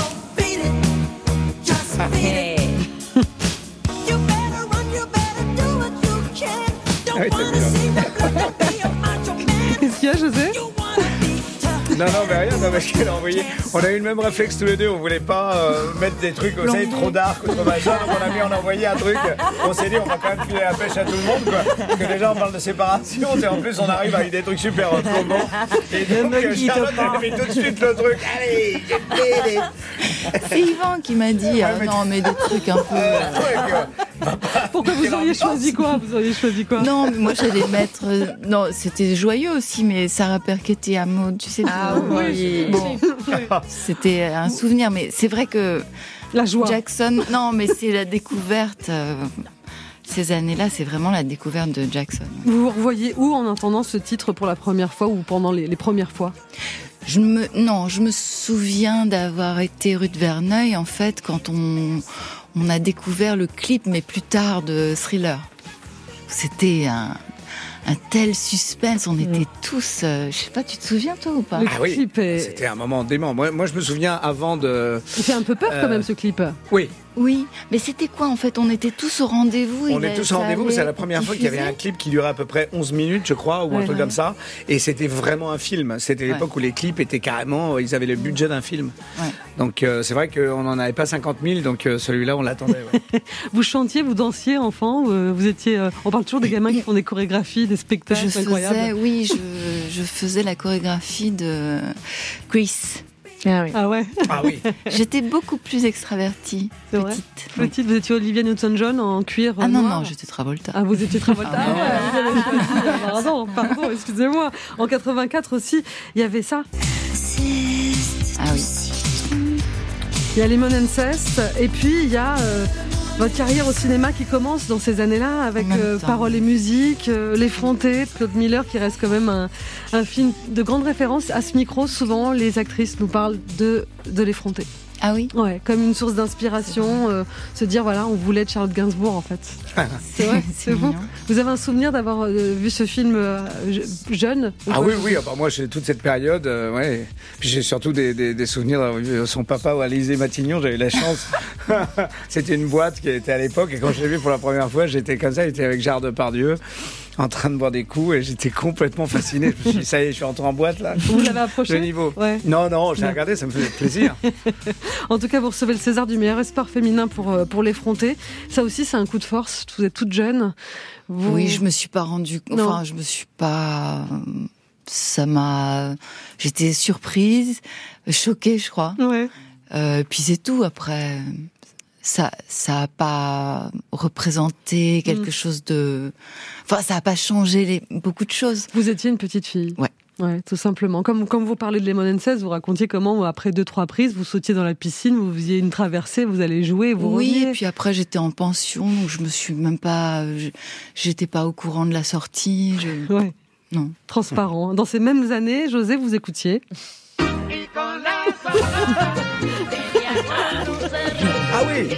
Hey. Qu'est-ce qu'il y a, José? Non, non, mais rien, non, parce qu'elle a envoyé. On a eu le même réflexe tous les deux, on voulait pas euh, mettre des trucs, vous savez, trop dark ou trop machin, donc on a mis, on a envoyé un truc. On s'est dit, on va quand même filer la pêche à tout le monde, quoi. Parce que déjà, on parle de séparation, et en plus, on arrive avec des trucs super probants. Et donc, Charlotte, elle a mis tout de suite le truc. Allez, j'ai C'est Yvan qui m'a dit, ah, non, mais des trucs un peu. Euh, Pourquoi vous auriez choisi quoi Vous auriez choisi quoi Non, mais moi j'allais mettre. Euh, non, c'était joyeux aussi, mais Sarah Perchetti à Maud, tu sais. Ah oui. Bon, c'était un souvenir, mais c'est vrai que la joie. Jackson. Non, mais c'est la découverte. Euh, ces années-là, c'est vraiment la découverte de Jackson. Vous vous revoyez où en entendant ce titre pour la première fois ou pendant les, les premières fois? Je me, non, je me souviens d'avoir été rue de Verneuil, en fait, quand on, on a découvert le clip, mais plus tard, de Thriller. C'était un, un tel suspense, on était tous... Euh, je sais pas, tu te souviens, toi, ou pas? Le Ah oui, clip est... c'était un moment dément. Moi, moi, je me souviens avant de... Il fait un peu peur, euh... quand même, ce clip. Oui. Oui, mais c'était quoi en fait? On était tous au rendez-vous. On est tous au rendez-vous, c'est la première fois qu'il y avait un clip qui durait à peu près onze minutes, je crois, ou ouais, un truc ouais. comme ça. Et c'était vraiment un film. C'était ouais. l'époque où les clips étaient carrément, ils avaient le budget d'un film. Ouais. Donc euh, c'est vrai qu'on n'en avait pas cinquante mille, donc euh, celui-là on l'attendait. Ouais. Vous chantiez, vous dansiez enfant, euh, vous étiez. Euh, on parle toujours des gamins qui font des chorégraphies, des spectacles je incroyables. Faisais, oui, je, je faisais la chorégraphie de Grease. Ah oui. Ah ouais. Ah oui. J'étais beaucoup plus extravertie. C'est petite. Vrai petite, vous étiez Olivia Newton-John en cuir Ah non, noir. non, j'étais Travolta. Ah, vous étiez Travolta. Ah, ah ouais, ouais. Pardon, pardon, excusez-moi. En quatre-vingt-quatre aussi, il y avait ça. Ah oui. Il y a Lemon and Zest, et puis il y a euh, votre carrière au cinéma qui commence dans ces années-là avec euh, Paroles et musique, euh, L'Effronté, Claude Miller qui reste quand même un, un film de grande référence. À ce micro, souvent les actrices nous parlent de, de L'Effronté. Ah oui. Ouais, comme une source d'inspiration, euh, se dire voilà, on voulait être Charlotte Gainsbourg en fait. C'est vrai, c'est vous. Vous avez un souvenir d'avoir euh, vu ce film euh, jeune? Ah oui, oui. Bah, moi, j'ai toute cette période, euh, ouais. Puis j'ai surtout des, des, des souvenirs d'avoir vu son papa ou Alizé Matignon. J'avais la chance. C'était une boîte qui était à l'époque, et quand je l'ai vu pour la première fois, j'étais comme ça. J'étais avec Gérard Depardieu, en train de boire des coups, et j'étais complètement fasciné. Je me suis dit, ça y est, je suis rentré en boîte là. Vous l'avez approché? Le niveau. Ouais. Non, non, j'ai regardé, ça me faisait plaisir. En tout cas, vous recevez le César du meilleur espoir féminin pour, pour L'Effronté. Ça aussi, c'est un coup de force. Vous êtes toute jeune. Vous... Oui, je me suis pas rendue. Enfin, non. je me suis pas. Ça m'a. J'étais surprise, choquée, je crois. Ouais. Euh, puis c'est tout. Après, ça, ça a pas représenté quelque mmh. chose de. Enfin, ça a pas changé les... beaucoup de choses. Vous étiez une petite fille. Ouais. Ouais, tout simplement. Comme, comme vous parlez de Lemon and Zest, vous racontiez comment, après deux, trois prises, vous sautiez dans la piscine, vous faisiez une traversée, vous allez jouer, vous Oui, reveniez. Et puis après, j'étais en pension, donc je me suis même pas, j'étais pas au courant de la sortie. Je... Ouais. Non. Transparent. Dans ces mêmes années, José, vous écoutiez. Ah oui.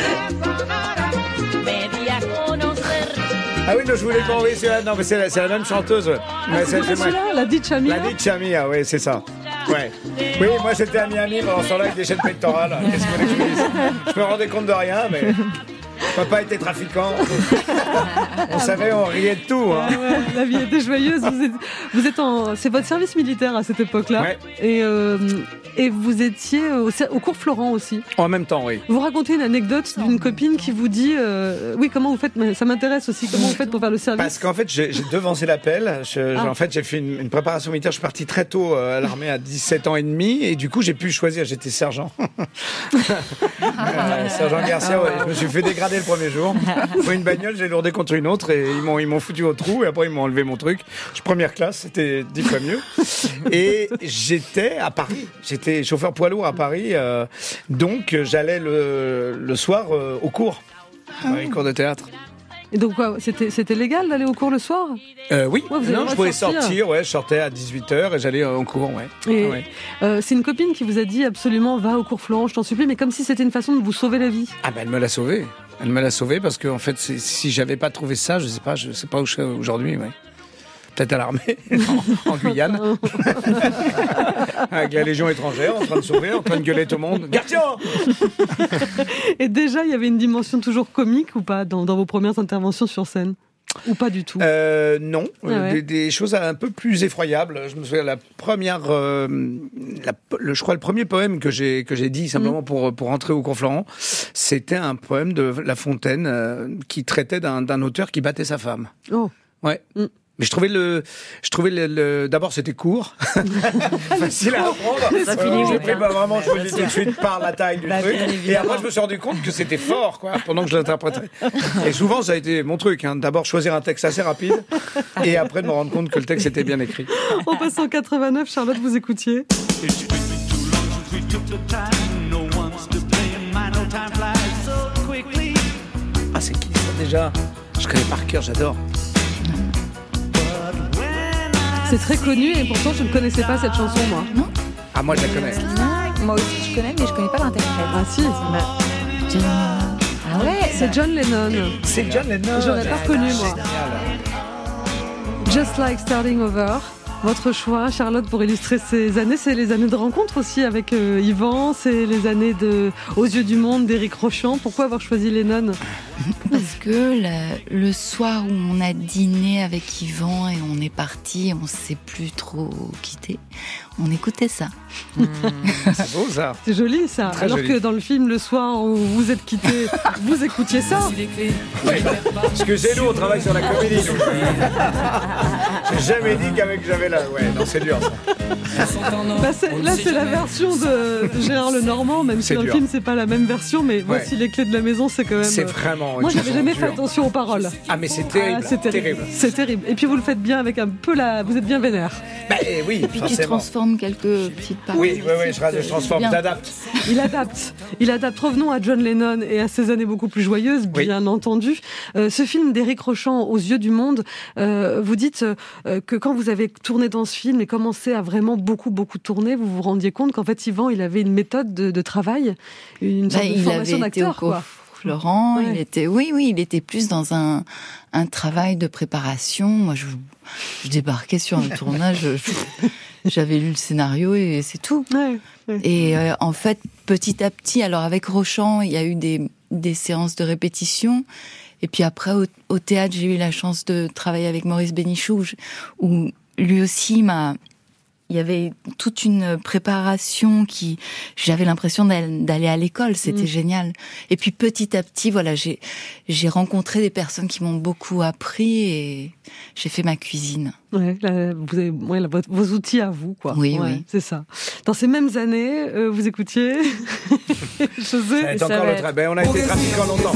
Ah oui, non, je voulais qu'on... Oui, c'est la... Non, mais c'est la, c'est la même chanteuse. Ouais. Ah, mais c'est c'est moi. La Ditch Amia. La Ditch Amia, oui, c'est ça. Ouais. Oui, moi j'étais à Miami pendant ce temps-là avec des chaînes pectorales. Qu'est-ce que vous voulez que je vous dise ? Je me rendais compte de rien, mais... Papa était trafiquant. On savait, on riait de tout. Hein. Ouais, ouais, la vie était joyeuse. Vous êtes, vous êtes en, c'est votre service militaire à cette époque-là. Ouais. Et, euh, et vous étiez au, au cours Florent aussi. En même temps, oui. Vous racontez une anecdote d'une copine qui vous dit euh, oui, comment vous faites, ça m'intéresse aussi, comment vous faites pour faire le service. Parce qu'en fait, j'ai, j'ai devancé l'appel. Je, ah. En fait, j'ai fait une, une préparation militaire. Je suis parti très tôt à l'armée à dix-sept ans et demi. Et du coup, j'ai pu choisir. J'étais sergent. euh, sergent Garcia, ouais. Je me suis fait dégrader le premier jour. Pour une bagnole, j'ai lourdé contre une autre et ils m'ont, ils m'ont foutu au trou et après ils m'ont enlevé mon truc. Je suis première classe, c'était dix fois mieux. Et j'étais à Paris. J'étais chauffeur poids lourd à Paris. Euh, donc j'allais le, le soir euh, au cours, dans les cours de théâtre. Et donc quoi, c'était, c'était légal d'aller au cours le soir ? euh, Oui, ouais, non, je pouvais sortir. sortir, ouais, je sortais à dix-huit heures et j'allais en cours, ouais. Et ouais. Euh, c'est une copine qui vous a dit absolument va au cours Florent, je t'en supplie, mais comme si c'était une façon de vous sauver la vie. Ah ben elle me l'a sauvé, elle me l'a sauvé parce que en fait c'est, si j'avais pas trouvé ça, je sais pas, je sais pas où je suis aujourd'hui, ouais. Peut-être à l'armée, en, en Guyane, avec la Légion étrangère, en train de s'ouvrir, en train de gueuler tout le monde. Gardien. Et déjà, il y avait une dimension toujours comique ou pas dans, dans vos premières interventions sur scène ? Ou pas du tout euh, Non, ah ouais. des, des choses un peu plus effroyables. Je me souviens la première, euh, la, le, je crois le premier poème que j'ai que j'ai dit simplement mmh. pour pour entrer au cours Florent, c'était un poème de La Fontaine euh, qui traitait d'un, d'un auteur qui battait sa femme. Oh, ouais. Mmh. Mais je trouvais le, je trouvais le, le d'abord c'était court, facile à apprendre. Ça finit j'ai bien. pris, bah, vraiment, je vous le dis tout de suite par la taille du bah, truc. Et après, je me suis rendu compte que c'était fort, quoi, pendant que je l'interprétais. Et souvent, ça a été mon truc, hein, d'abord choisir un texte assez rapide, et après de me rendre compte que le texte était bien écrit. En passant en quatre-vingt-neuf, Charlotte, vous écoutiez. Ah, c'est qui ça déjà ? Je connais par cœur, j'adore. C'est très connu et pourtant je ne connaissais pas cette chanson, moi. Non ? Ah, moi je la connais. Non, moi aussi je connais, mais je connais pas l'interprète. Ah si, bah... Ah ouais, c'est John Lennon. C'est John Lennon. J'aurais pas reconnu, moi. Just Like Starting Over. Votre choix, Charlotte, pour illustrer ces années, c'est les années de rencontre aussi avec euh, Yvan, c'est les années de Aux yeux du monde d'Éric Rochant. Pourquoi avoir choisi Lennon ? Parce que la, le soir où on a dîné avec Yvan et on est parti, on ne s'est plus trop quitté, on écoutait ça. Mmh, c'est beau ça. C'est joli ça. Très Alors joli. que dans le film, le soir où vous êtes quittés, vous écoutiez ça. Oui. Excusez-nous, on travaille sur la comédie. nous. J'ai jamais dit qu'avec j'avais la... Ouais, non, c'est dur ça. Bah, c'est, là, c'est la version de, de Gérard Lenormand, même si C'est dans dur. le film, c'est pas la même version, mais voici les clés de la maison, c'est quand même. C'est euh, vraiment... Moi, une j'avais chanson jamais dure. fait attention aux paroles. Ah, mais c'est terrible. Ah, c'est terrible. terrible. C'est terrible. Et puis vous le faites bien avec un peu la. Vous êtes bien vénère. Bah, eh oui, Et puis tu forcément. transformes quelques petites paroles. Oui, oui, oui, je, je transforme, Bien. j'adapte. Il adapte. Il adapte. Revenons à John Lennon et à ses années beaucoup plus joyeuses, Oui. bien entendu. Euh, ce film d'Éric Rochant, Aux yeux du monde, euh, vous dites euh, que quand vous avez tourné dans ce film et commencé à vraiment beaucoup, beaucoup tourner, vous vous rendiez compte qu'en fait, Yvan, il avait une méthode de, de travail, une sorte Bah, de il formation avait été au d'acteur, quoi. cours Florent, Ouais. il était, oui, oui, il était plus dans un, un travail de préparation. Moi, je, je débarquais sur un tournage, je- j'avais lu le scénario et c'est tout. Ouais, ouais. Et euh, en fait, petit à petit, alors avec Rochant, il y a eu des, des séances de répétition. Et puis après, au, au théâtre, j'ai eu la chance de travailler avec Maurice Bénichou, je- où lui aussi m'a... Il y avait toute une préparation qui, j'avais l'impression d'aller d'aller à l'école, c'était Mm. génial. Et puis petit à petit, voilà, j'ai j'ai rencontré des personnes qui m'ont beaucoup appris et j'ai fait ma cuisine. Ouais, là, vous avez ouais, là, votre- vos outils à vous, quoi. Oui, Ouais, oui. c'est ça. Dans ces mêmes années, euh, vous écoutiez José. Ça va être ça encore va le tra- ben, on a été trafiquants longtemps.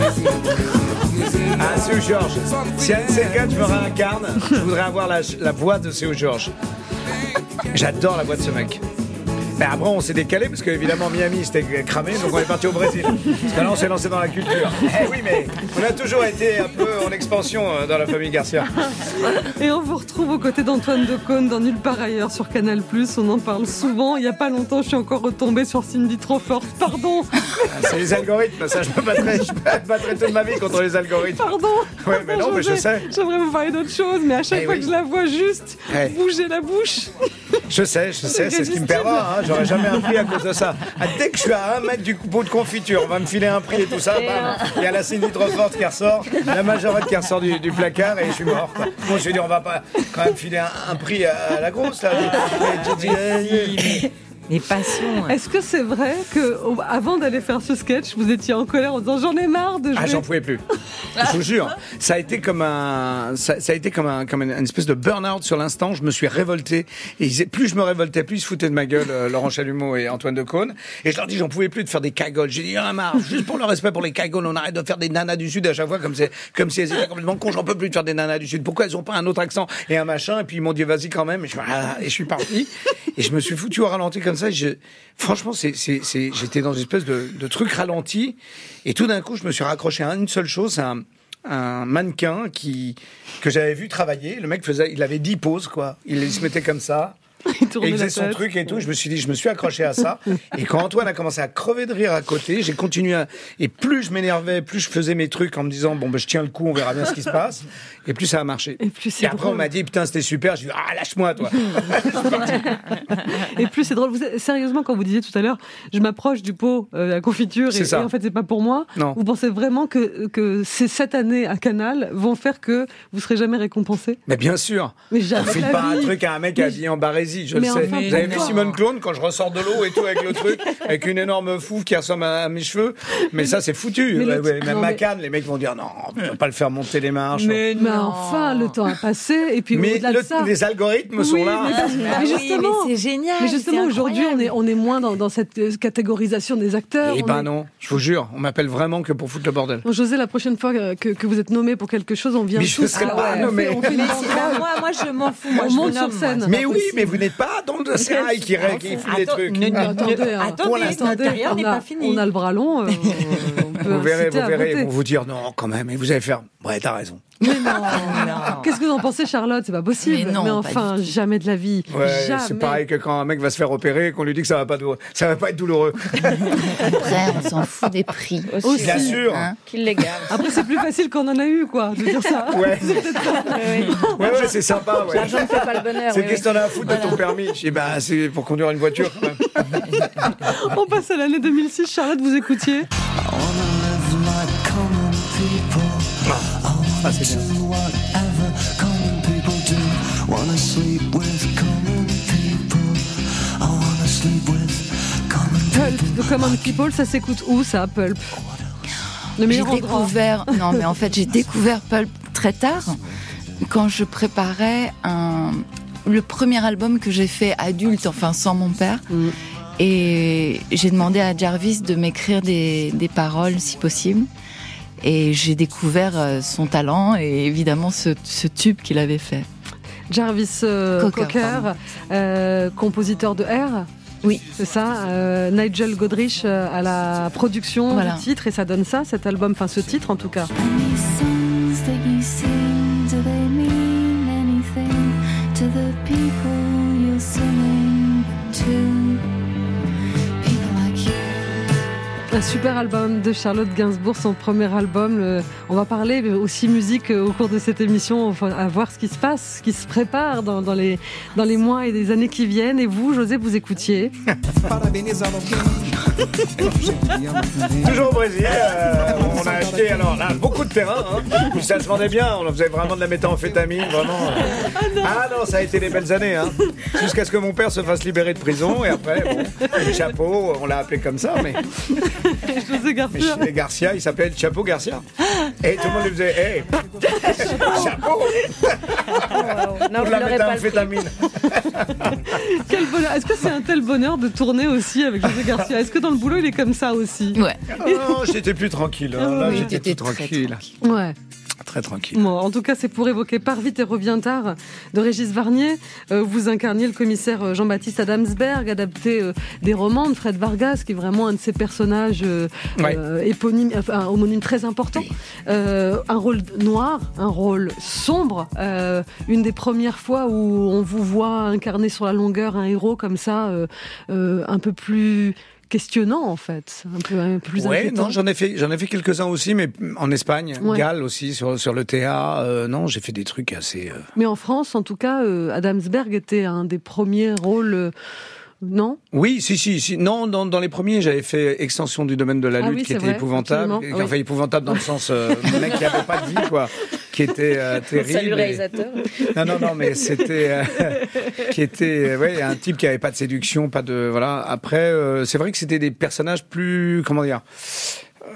Ah, Seu Georges. Si un de ces quatre je me réincarne, je voudrais avoir la, la voix de Seu Georges. J'adore la voix de ce mec. Mais après, on s'est décalé parce qu'évidemment, Miami c'était cramé, donc on est parti au Brésil. Parce que là, on s'est lancé dans la culture. Eh oui, mais on a toujours été un peu en expansion euh, dans la famille Garcia. Et on vous retrouve aux côtés d'Antoine Decaune dans Nulle part ailleurs sur Canal plus. On en parle souvent. Il n'y a pas longtemps, je suis encore retombée sur Cindy trop forte. Pardon, Ah, c'est les algorithmes, ça, je me battrai, je me battrai toute ma vie contre les algorithmes. pardon. Ouais, mais non, mais je José, sais. J'aimerais vous parler d'autre chose, mais à chaque Eh fois oui. que je la vois juste Ouais. bouger la bouche. Je sais, je sais, c'est ce qui me perdra. Hein. J'aurais jamais un prix à cause de ça. Ah, dès que je suis à un mètre du pot de confiture, on va me filer un prix et tout ça. Bam. Il y a la Cindy trop forte qui ressort, la majorette qui ressort du, du placard et je suis mort. Quoi. Bon, je vais dire, on va pas quand même filer un, un prix à, à la grosse là. Je dis, euh, Les passions. Est-ce que c'est vrai que au- avant d'aller faire ce sketch, vous étiez en colère en disant j'en ai marre de jouer. Ah, j'en pouvais plus. Je vous jure, ça a été comme un, ça, ça a été comme un, comme une, une espèce de burn-out sur l'instant. Je me suis révolté et ils- plus je me révoltais, plus ils se foutaient de ma gueule, euh, Laurent Chalumeau et Antoine Decaune. Et je leur dis, j'en pouvais plus de faire des cagoles. J'ai dit, y'en a marre. Juste pour le respect pour les cagoles, on arrête de faire des nanas du Sud à chaque fois comme c'est, comme si elles étaient complètement cons. J'en peux plus de faire des nanas du Sud. Pourquoi elles ont pas un autre accent et un machin? Et puis ils m'ont dit, vas-y quand même. Et je, ah, et je suis parti. Et je me suis foutu au ralenti comme ça. Et je, franchement, c'est, c'est, c'est, j'étais dans une espèce de, de truc ralenti. Et tout d'un coup, je me suis raccroché à une seule chose, c'est un, un mannequin qui, que j'avais vu travailler. Le mec faisait, il avait dix poses, quoi. Il, il se mettait comme ça. Il Et tournait il faisait la son tête. truc et tout. Je me suis dit, je me suis accroché à ça. Et quand Antoine a commencé à crever de rire à côté, j'ai continué à... Et plus je m'énervais, plus je faisais mes trucs en me disant, bon, ben, je tiens le coup, on verra bien ce qui se passe. Et plus ça a marché. Et plus c'est Et après, drôle. on m'a dit, putain, c'était super. J'ai dit, ah, lâche-moi, toi. Et plus c'est drôle. Vous, sérieusement, quand vous disiez tout à l'heure, je m'approche du pot euh, à confiture et, C'est ça. et en fait c'est pas pour moi. Non. Vous pensez vraiment que que ces sept années à Canal vont faire que vous serez jamais récompensé? Mais bien sûr. Mais On jamais. de file la pas un vie. truc à un mec Mais- habillé en barésie, je Mais le sais. enfin, Vous avez vu pourquoi Simone Clone quand je ressors de l'eau et tout avec le truc, avec une énorme fouffe qui ressemble à, à mes cheveux. Mais ça, c'est foutu. mais Ouais, le- ouais, même non, ma mais- canne, les mecs vont dire non, tu vas pas le faire monter les marches. Mais, Mais non. enfin, le temps a passé et puis Mais au-delà le- de ça. les algorithmes sont Oui, là. mais parce- Bah mais oui, justement, mais c'est génial. mais justement c'est aujourd'hui on est incroyable. on est moins dans, dans cette euh, catégorisation des acteurs. Eh On ben est- non, je vous jure, on m'appelle vraiment que pour foutre le bordel. Bon, José, la prochaine fois que, que, que vous êtes nommé pour quelque chose, on vient Mais je tous. serai Ah pas ouais, nommé. On fait, on fait une Mais c'est pas banderole. moi, moi je m'en fous. Moi, On je monte vous sur nomme, scène. moi. Mais oui, mais vous n'êtes pas dans le sérail qui, ré- qui fout les Attends, trucs. ne- ne- Attendez, hein. Attendez, Pour notre l'instant, carrière on n'est a, pas finie. on a le bras long. euh, on peut vous verrez, inciter vous verrez, à voter. ils vont vous dire non, quand même, et vous allez faire, ouais, t'as raison. Mais non, non. Qu'est-ce que vous en pensez, Charlotte? C'est pas possible. Mais non, mais pas enfin, du tout. jamais de la vie. Ouais, jamais. c'est pareil que quand un mec va se faire opérer et qu'on lui dit que ça va pas, dou- ça va pas être douloureux. Après, on s'en fout des prix. Aussi, Bien ouais. sûr. Hein. Qu'il les garde. Après, c'est plus facile qu'on en a eu, quoi, de dire ça. Ouais, Oui, oui. ouais, ouais, c'est sympa, ouais. L'argent ne fait pas le bonheur. C'est oui, qu'est-ce que t'en as à foutre de ton permis? Je dis, bah, c'est pour conduire une voiture. Quoi. On passe à l'année deux mille six. Charlotte, vous écoutiez? Ah, c'est bien. Pulp de Common People, ça s'écoute où, ça, Pulp? Le J'ai meilleur endroit. découvert, non mais en fait j'ai découvert Pulp très tard, quand je préparais un, le premier album que j'ai fait adulte, enfin sans mon père. Mm. Et j'ai demandé à Jarvis de m'écrire des, des paroles si possible. Et j'ai découvert euh, son talent et évidemment ce, ce tube qu'il avait fait. Jarvis euh, Cocker, Cocker, pardon. euh, compositeur de R. Oui. C'est ça, euh, Nigel Godrich euh, à la production Voilà. du titre, et ça donne ça, cet album, enfin ce titre en tout cas. Un super album de Charlotte Gainsbourg, son premier album. Le... On va parler aussi musique au cours de cette émission, enfin, à voir ce qui se passe, ce qui se prépare dans, dans, les, dans les mois et les années qui viennent. Et vous, José, vous écoutiez? Toujours au Brésil, euh, on a acheté alors là beaucoup de terrain, hein. Ça se vendait bien, on faisait vraiment de la méthamphétamine, vraiment. Ah non, ça a été des belles années, hein. Jusqu'à ce que mon père se fasse libérer de prison et après, bon, le Chapeau, on l'a appelé comme ça, mais, José mais Garcia. chez les Garcia, il s'appelait le Chapeau Garcia. Et tout le monde lui faisait, hey, Chapeau, Non, de vous la l'aurez pas le prix. méthamphétamine. Quel bonheur. Est-ce que c'est un tel bonheur de tourner aussi avec José Garcia? Est-ce que dans le boulot, il est comme ça aussi? Ouais. Oh, j'étais plus tranquille, hein. Là, Oui, j'étais t'étais plus très tranquille. tranquille. Ouais. Très tranquille. Bon, en tout cas, c'est pour évoquer Pars vite et reviens tard de Régis Varnier. Euh, vous incarniez le commissaire Jean-Baptiste Adamsberg, adapté euh, des romans de Fred Vargas, qui est vraiment un de ces personnages euh, Ouais. euh, éponyme, enfin, homonyme très important. Euh, un rôle noir, un rôle sombre. Euh, une des premières fois où on vous voit incarner sur la longueur un héros comme ça, euh, euh, un peu plus questionnant en fait, un peu, un peu plus Ouais, inquiétant. non, j'en ai fait, j'en ai fait quelques-uns aussi, mais en Espagne, Ouais. Galles aussi sur sur le Théa. Euh, non, j'ai fait des trucs assez. Euh... Mais en France, en tout cas, euh, Adamsberg était un des premiers rôles. euh, Non? Oui, si, si, si. Non, dans, dans les premiers, j'avais fait Extension du domaine de la Ah lutte, oui, qui c'est était vrai, épouvantable. absolument, Et, enfin, oui. épouvantable dans le sens, euh, mec qui avait pas de vie, quoi, qui était euh, terrible. Salut le et- réalisateur. Non, non, non, mais c'était euh, qui était, euh, ouais, un type qui avait pas de séduction, pas de, voilà. Après, euh, c'est vrai que c'était des personnages plus, comment dire, euh,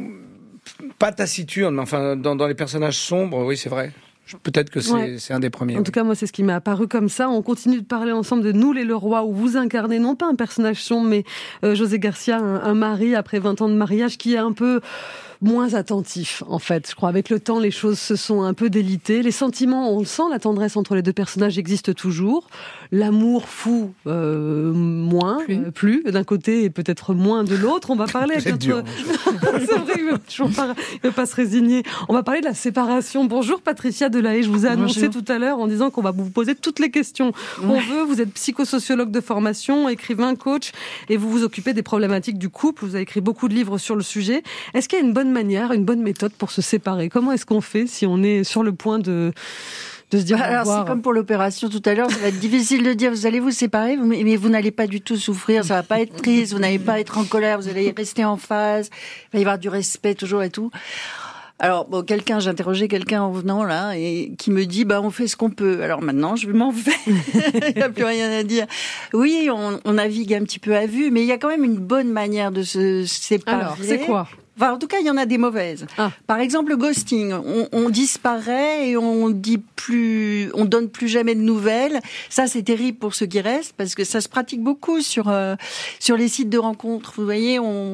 pas taciturnes, mais enfin, dans, dans les personnages sombres, oui, c'est vrai. Je- Peut-être que c'est Ouais. c'est un des premiers. En tout cas, moi, c'est ce qui m'est apparu comme ça. On continue de parler ensemble de Nous les Leroy, où vous incarnez non pas un personnage sombre, mais euh, José Garcia, un, un mari après vingt ans de mariage qui est un peu moins attentif, en fait. Je crois avec le temps, les choses se sont un peu délitées. Les sentiments, on le sent, la tendresse entre les deux personnages existe toujours. L'amour fou, euh, moins, Plus. euh, plus d'un côté et peut-être moins de l'autre. On va parler avec C'est notre... dur. C'est vrai, il veut toujours pas, il veut pas se résigner. On va parler de la séparation. Bonjour Patricia Delahaye, je vous ai annoncé Bonjour. tout à l'heure en disant qu'on va vous poser toutes les questions qu'on veut. Vous êtes psychosociologue de formation, écrivain, coach, et vous vous occupez des problématiques du couple. Vous avez écrit beaucoup de livres sur le sujet. Est-ce qu'il y a une bonne manière, une bonne méthode pour se séparer? Comment est-ce qu'on fait si on est sur le point de, de se dire au Alors, revoir? c'est comme pour l'opération tout à l'heure, ça va être difficile de dire, vous allez vous séparer, vous- mais vous n'allez pas du tout souffrir, ça va pas être triste, vous n'allez pas être en colère, vous allez rester en phase, il va y avoir du respect toujours et tout. Alors, bon, quelqu'un, j'ai interrogé quelqu'un en venant là, et qui me dit, bah, on fait ce qu'on peut. Alors maintenant, je m'en vais. Il n'y a plus rien à dire. Oui, on, on navigue un petit peu à vue, mais il y a quand même une bonne manière de se séparer. Alors, c'est quoi? Enfin, en tout cas, il y en a des mauvaises. Ah. Par exemple, le ghosting. On, on disparaît et on dit plus, on donne plus jamais de nouvelles. Ça, c'est terrible pour ceux qui restent parce que ça se pratique beaucoup sur euh, sur les sites de rencontres. Vous voyez, on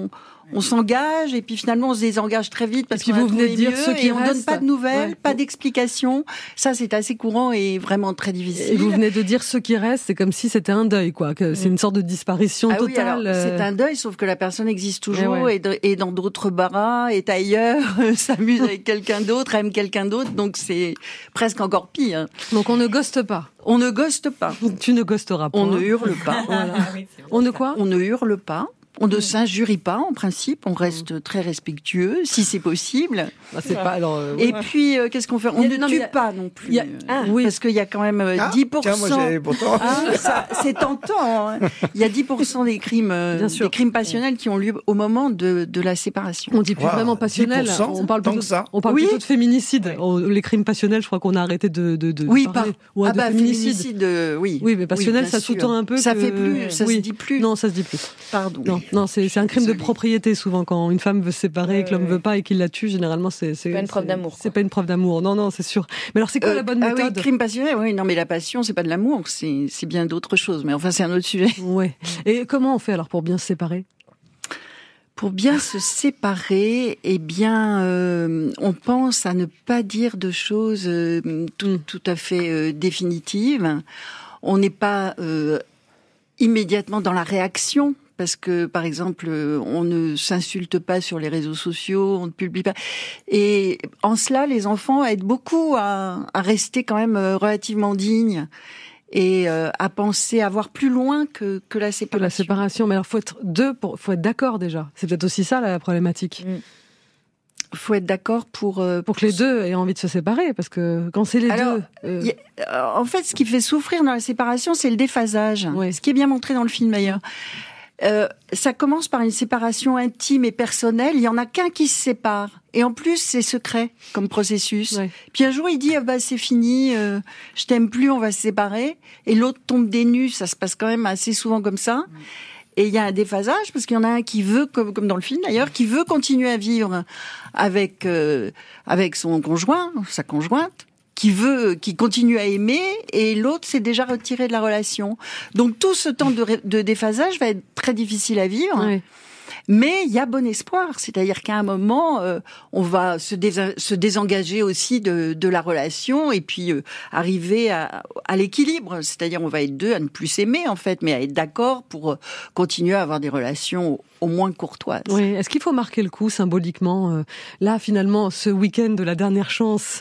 On s'engage et puis finalement on se désengage très vite parce que vous venez de dire mieux, ceux qui et on restent. donne pas de nouvelles, Ouais. pas d'explications. Ça c'est assez courant et vraiment très difficile. Et vous venez de dire ceux qui restent, c'est comme si c'était un deuil, quoi. Que c'est une sorte de disparition ah oui, totale. alors, c'est un deuil, sauf que la personne existe toujours, ouais. et, et dans d'autres baras, est ailleurs, s'amuse avec quelqu'un d'autre, aime quelqu'un d'autre, donc c'est presque encore pire. Donc on ne ghoste pas. On ne ghoste pas. Tu ne ghosteras pas. On ne hurle pas. Voilà. On ne quoi? On ne hurle pas. On ne s'injurie pas, en principe. On reste très respectueux, si c'est possible. Ah, c'est pas, alors, euh, Et ouais. puis, euh, qu'est-ce qu'on fait? On a, ne non, tue a, pas non plus. A, ah, oui. Parce qu'il y a quand même euh, ah, dix pour cent. Tiens, moi, j'avais pourtant. Ah, ça, c'est tentant. Hein. Il y a dix pour cent des crimes, euh, des crimes passionnels qui ont lieu au moment de, de la séparation. On dit plus wow, vraiment passionnel. On parle plutôt, ça. on parle oui. plutôt de féminicide. Oui. Les crimes passionnels, je crois qu'on a arrêté de, de, de oui, parler. Par... Ou ah de bah, féminicide. féminicide euh, oui. Oui, mais passionnel, oui, ça sûr. sous-tend un peu. Ça que... fait plus, ça oui. se dit plus. Non, ça se dit plus. Pardon. Non, non, c'est, c'est un crime Désolé. de propriété souvent quand une femme veut se séparer euh, et que l'homme veut pas et qu'il la tue. Généralement, c'est c'est pas une preuve c'est, d'amour. Quoi. C'est pas une preuve d'amour. Non, non, c'est sûr. Mais alors, c'est quoi euh, la bonne ah méthode? Oui, crime passionnel. Oui, non, mais la passion, c'est pas de l'amour, c'est c'est bien d'autres choses. Mais enfin, c'est un autre sujet. Ouais. Et comment on fait alors pour bien se séparer? Pour bien se séparer, eh bien, euh, on pense à ne pas dire de choses euh, tout, mm. tout à fait euh, définitives. On n'est pas euh, immédiatement dans la réaction. Parce que, par exemple, on ne s'insulte pas sur les réseaux sociaux, on ne publie pas. Et en cela, les enfants aident beaucoup à, à rester quand même relativement dignes et euh, à penser, à voir plus loin que, que la séparation. Que la séparation. Mais alors, faut être deux, pour, faut être d'accord déjà. C'est peut-être aussi ça la problématique. Mm. Faut être d'accord pour euh, pour que les deux aient envie de se séparer, parce que quand c'est les Alors, deux. Euh... Y a, en fait, ce qui fait souffrir dans la séparation, c'est le déphasage. Oui. Ce qui est bien montré dans le film d'ailleurs. Euh, ça commence par une séparation intime et personnelle. Il y en a qu'un qui se sépare, et en plus c'est secret comme processus. Ouais. Puis un jour il dit ah bah c'est fini, euh, je t'aime plus, on va se séparer. Et l'autre tombe des nues. Ça se passe quand même assez souvent comme ça. Ouais. Et il y a un déphasage parce qu'il y en a un qui veut, comme, comme dans le film d'ailleurs, qui veut continuer à vivre avec euh, avec son conjoint, sa conjointe, qui veut, qui continue à aimer, et l'autre s'est déjà retiré de la relation. Donc tout ce temps de, de déphasage va être très difficile à vivre. Oui. Mais il y a bon espoir, c'est-à-dire qu'à un moment, euh, on va se, dés- se désengager aussi de, de la relation et puis euh, arriver à, à l'équilibre. C'est-à-dire on va être deux à ne plus s'aimer en fait, mais à être d'accord pour euh, continuer à avoir des relations au moins courtoises. Oui. Est-ce qu'il faut marquer le coup symboliquement euh, là, finalement, ce week-end de la dernière chance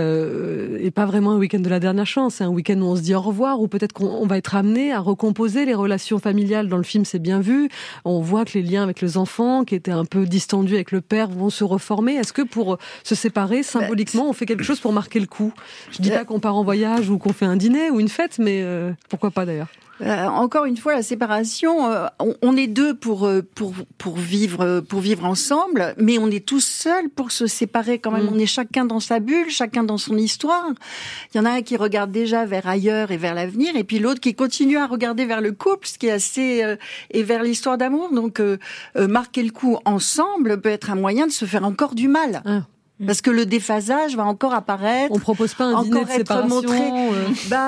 euh, est pas vraiment un week-end de la dernière chance. C'est un week-end où on se dit au revoir, où peut-être qu'on on va être amené à recomposer les relations familiales. Dans le film, c'est bien vu. On voit que les liens avec les enfants, qui étaient un peu distendus avec le père, vont se reformer. Est-ce que pour se séparer, symboliquement, on fait quelque chose pour marquer le coup? Je dis pas qu'on part en voyage ou qu'on fait un dîner ou une fête, mais euh, pourquoi pas d'ailleurs? Euh, encore une fois, la séparation, euh, on, on est deux pour euh, pour pour vivre pour vivre ensemble, mais on est tous seuls pour se séparer quand même. Mmh. On est chacun dans sa bulle, chacun dans son histoire. Il y en a un qui regarde déjà vers ailleurs et vers l'avenir, et puis l'autre qui continue à regarder vers le couple, ce qui est assez euh, et vers l'histoire d'amour. Donc euh, euh, marquer le coup ensemble peut être un moyen de se faire encore du mal. Mmh. Parce que le déphasage va encore apparaître. On propose pas un dîner de séparation. Montré, euh... bah,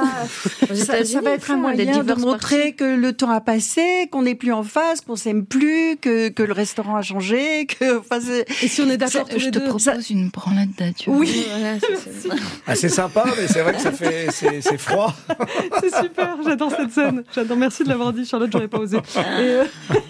ça, ça va être un moyen de montrer que le temps a passé, qu'on n'est plus en phase, qu'on s'aime plus, que, que le restaurant a changé, que. Enfin, c'est... Et si on est d'accord, je te propose ça... une branlette d'adieu. Oui. Voilà, c'est, c'est... Ah, c'est sympa, mais c'est vrai que ça fait, c'est, c'est froid. C'est super. J'adore cette scène. J'adore. Merci de l'avoir dit, Charlotte. J'aurais pas osé. Et euh...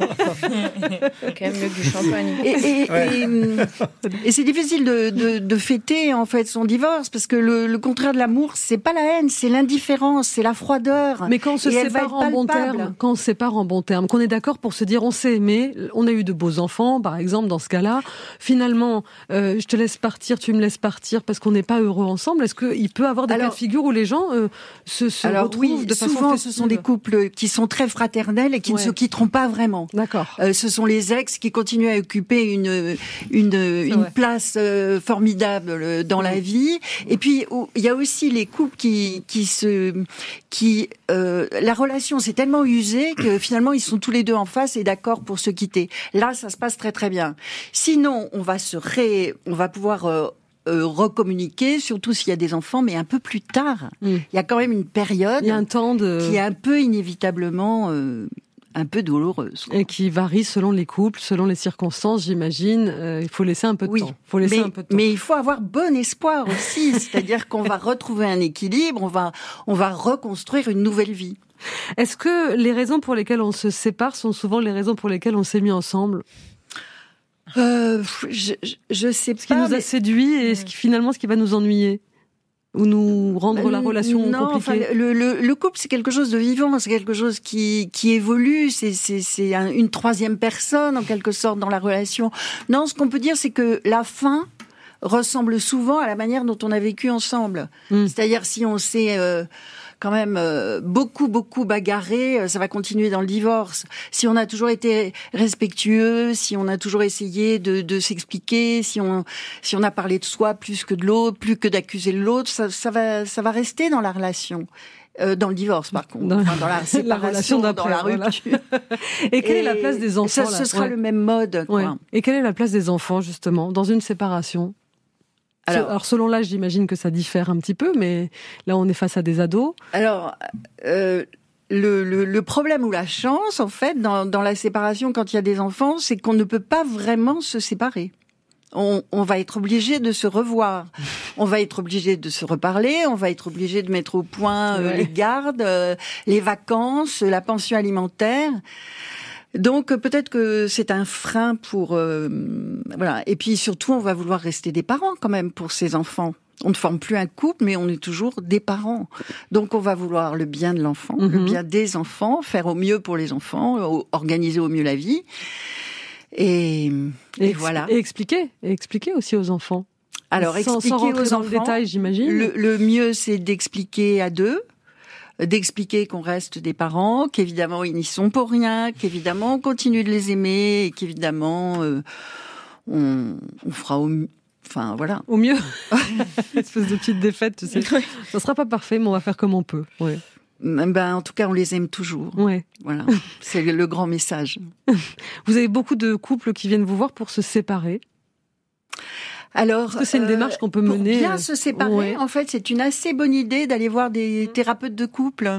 c'est quand même mieux que du champagne. Et, et, ouais. et, et c'est difficile de De, de fêter en fait son divorce parce que le, le contraire de l'amour, c'est pas la haine, c'est l'indifférence, c'est la froideur. Mais quand on se sépare en bon terme, quand on se sépare en bon terme, qu'on est d'accord pour se dire on s'est aimé, on a eu de beaux enfants, par exemple dans ce cas-là. Finalement, euh, je te laisse partir, tu me laisses partir parce qu'on n'est pas heureux ensemble. Est-ce qu'il peut y avoir des alors, cas de figure où les gens euh, se, se alors, retrouvent oui, de façon souvent, festive. Ce sont des couples qui sont très fraternels et qui ouais. ne se quitteront pas vraiment. D'accord. Euh, ce sont les ex qui continuent à occuper une une, une place euh, formidable dans la vie. Et puis il y a aussi les couples qui qui se qui euh, la relation s'est tellement usée que finalement ils sont tous les deux en face et d'accord pour se quitter. Là, ça se passe très très bien. Sinon, on va se ré on va pouvoir euh, Euh, recommuniquer, surtout s'il y a des enfants, mais un peu plus tard. Mm. Il y a quand même une période il y a un temps de... qui est un peu inévitablement euh, un peu douloureuse. Et qui varie selon les couples, selon les circonstances, j'imagine. Euh, il faut laisser un peu de oui, temps. Faut laisser mais, un peu de temps. Mais il faut avoir bon espoir aussi, c'est-à-dire qu'on va retrouver un équilibre, on va, on va reconstruire une nouvelle vie. Est-ce que les raisons pour lesquelles on se sépare sont souvent les raisons pour lesquelles on s'est mis ensemble ? euh, je, je, je sais pas. Ce qui nous mais... a séduit et ce qui, finalement ce qui va nous ennuyer ou nous rendre la relation non, compliquée. Enfin, le, le, le couple, c'est quelque chose de vivant, c'est quelque chose qui, qui évolue, c'est, c'est, c'est un, une troisième personne, en quelque sorte, dans la relation. Non, ce qu'on peut dire, c'est que la fin ressemble souvent à la manière dont on a vécu ensemble. Mmh. C'est-à-dire, si on s'est... Euh, quand même euh, beaucoup, beaucoup bagarré, euh, ça va continuer dans le divorce. Si on a toujours été respectueux, si on a toujours essayé de, de s'expliquer, si on, si on a parlé de soi plus que de l'autre, plus que d'accuser l'autre, ça, ça, va, ça va rester dans la relation. Euh, dans le divorce, par contre. Dans, enfin, dans la séparation, la relation d'après, dans la rupture. Voilà. Et quelle Et est la place des enfants ça, là ce sera ouais. le même mode. Quoi. Ouais. Et quelle est la place des enfants, justement, dans une séparation ? Alors, alors selon l'âge, j'imagine que ça diffère un petit peu, mais là, on est face à des ados. Alors, euh, le, le, le problème ou la chance, en fait, dans, dans la séparation, quand il y a des enfants, c'est qu'on ne peut pas vraiment se séparer. On, on va être obligé de se revoir. On va être obligé de se reparler. On va être obligé de mettre au point euh, ouais. les gardes, euh, les vacances, la pension alimentaire. Donc peut-être que c'est un frein pour euh, voilà. Et puis surtout, on va vouloir rester des parents quand même pour ces enfants. On ne forme plus un couple, mais on est toujours des parents. Donc on va vouloir le bien de l'enfant, mm-hmm. le bien des enfants, faire au mieux pour les enfants, organiser au mieux la vie. Et, et, et voilà. Et expliquer, et expliquer aussi aux enfants. Alors sans, expliquer sans rentrer aux dans enfants. Le détail, j'imagine. Le, le mieux, c'est d'expliquer à deux. D'expliquer qu'on reste des parents, qu'évidemment ils n'y sont pour rien, qu'évidemment on continue de les aimer et qu'évidemment euh, on, on fera au mieux. Enfin voilà. Au mieux. Une espèce de petite défaite, tu sais. Ça sera pas parfait, mais on va faire comme on peut. Ouais. Ben en tout cas on les aime toujours. Ouais. Voilà. C'est le, le grand message. Vous avez beaucoup de couples qui viennent vous voir pour se séparer. Alors, Est-ce que c'est une démarche qu'on peut pour mener Pour bien se séparer, ouais. en fait, c'est une assez bonne idée d'aller voir des thérapeutes de couple.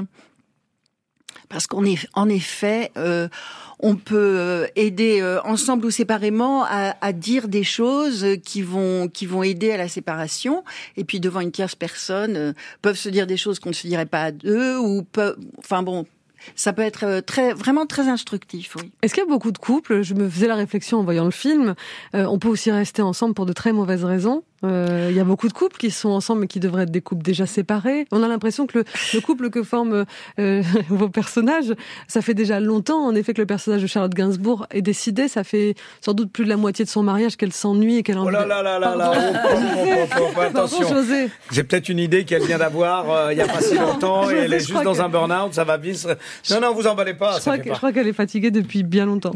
Parce qu'en en effet, euh, on peut aider euh, ensemble ou séparément à, à dire des choses qui vont qui vont aider à la séparation. Et puis devant une tierce personne, euh, peuvent se dire des choses qu'on ne se dirait pas à deux ou peuvent, enfin bon. Ça peut être très, vraiment très instructif, oui. Est-ce qu'il y a beaucoup de couples, je me faisais la réflexion en voyant le film, euh, on peut aussi rester ensemble pour de très mauvaises raisons. Euh, il y a beaucoup de couples qui sont ensemble mais qui devraient être des couples déjà séparés. On a l'impression que le, le couple que forment euh, vos personnages, ça fait déjà longtemps en effet que le personnage de Charlotte Gainsbourg est décidé. Ça fait sans doute plus de la moitié de son mariage qu'elle s'ennuie et qu'elle a envie. Oh là là là là là, oh, oh, oh, oh, attention. Pardon, José. J'ai peut-être une idée qu'elle vient d'avoir euh, il y a pas si longtemps et José, elle est juste dans que... un burn-out, ça va vite. Non non, vous emballez pas. Je, ça crois, fait que, pas. je crois qu'elle est fatiguée depuis bien longtemps.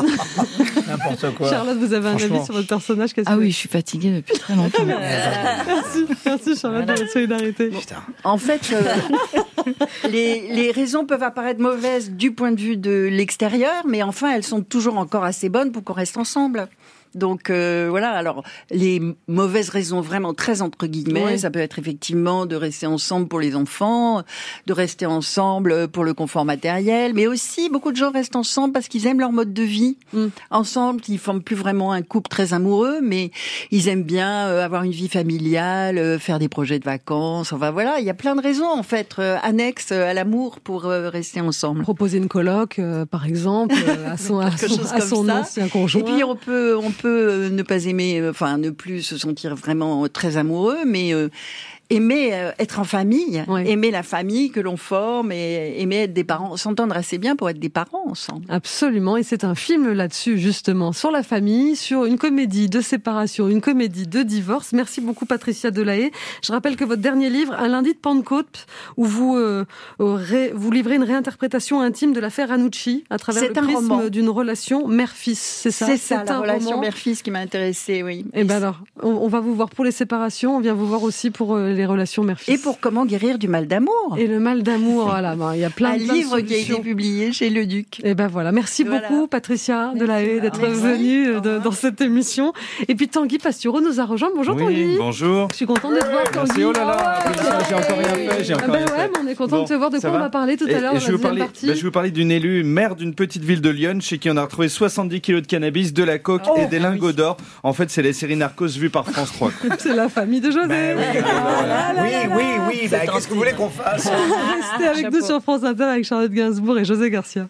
N'importe quoi. Charlotte, vous avez un avis sur votre personnage? Qu'est-ce Ah que... oui, je suis fatiguée depuis très longtemps. Merci, merci Charlotte de votre solidarité. Putain. En fait, euh, les, les raisons peuvent apparaître mauvaises du point de vue de l'extérieur, mais enfin, elles sont toujours encore assez bonnes pour qu'on reste ensemble. Donc euh, voilà, alors les mauvaises raisons vraiment très entre guillemets, ouais. Ça peut être effectivement de rester ensemble pour les enfants, de rester ensemble pour le confort matériel, mais aussi beaucoup de gens restent ensemble parce qu'ils aiment leur mode de vie. Mm. Ensemble, ils forment plus vraiment un couple très amoureux, mais ils aiment bien euh, avoir une vie familiale, euh, faire des projets de vacances, enfin voilà, il y a plein de raisons en fait euh, annexes à l'amour pour euh, rester ensemble. Proposer une coloc euh, par exemple euh, à son, à son, à son ancien conjoint. Et puis on peut on peut peut ne pas aimer, enfin ne plus se sentir vraiment très amoureux, mais euh, aimer euh, être en famille, oui. Aimer la famille que l'on forme et aimer être des parents, s'entendre assez bien pour être des parents ensemble. Absolument, et c'est un film là-dessus justement, sur la famille, sur une comédie de séparation, une comédie de divorce. Merci beaucoup Patricia Delahaye. Je rappelle que votre dernier livre, Un lundi de Pentecôte, où vous euh, ré, vous livrez une réinterprétation intime de l'affaire Ranucci à travers c'est le prisme d'une relation mère-fils, c'est ça? C'est ça, c'est la relation roman. Mère-fils qui m'a intéressée, oui. Et, et ben alors, on, on va vous voir pour les séparations, on vient vous voir aussi pour euh, les relations mère-fils. Et pour comment guérir du mal d'amour. Et le mal d'amour, voilà, ben, il y a plein, un plein livre de qui a été publié chez Le Duc. Et ben voilà, merci voilà. beaucoup Patricia merci Delahaye d'être merci. venue de, dans cette émission. Et puis Tanguy Pastureau nous a rejoint. Bonjour oui, Tanguy. Bonjour. Je suis contente de te voir Tanguy. Merci, oh là là, oh, ouais, j'ai encore rien fait, j'ai encore ah ben rien ouais, fait. mais on est content Bon, de te voir. De quoi va on va parler tout à l'heure dans la je, vais vous deuxième parler, partie. bah, je vais vous parler d'une élue, maire d'une petite ville de Lyon, chez qui on a retrouvé soixante-dix kilos de cannabis, de la coke oh, et des lingots oui. d'or. En fait, c'est la série Narcos vue par France trois. C'est la famille de José. Ben oui, Ah, là, là, oui, là, là. oui, oui, bah, qu'est-ce que vous voulez qu'on fasse? Restez avec Chapeau. nous sur France Inter avec Charlotte Gainsbourg et José Garcia.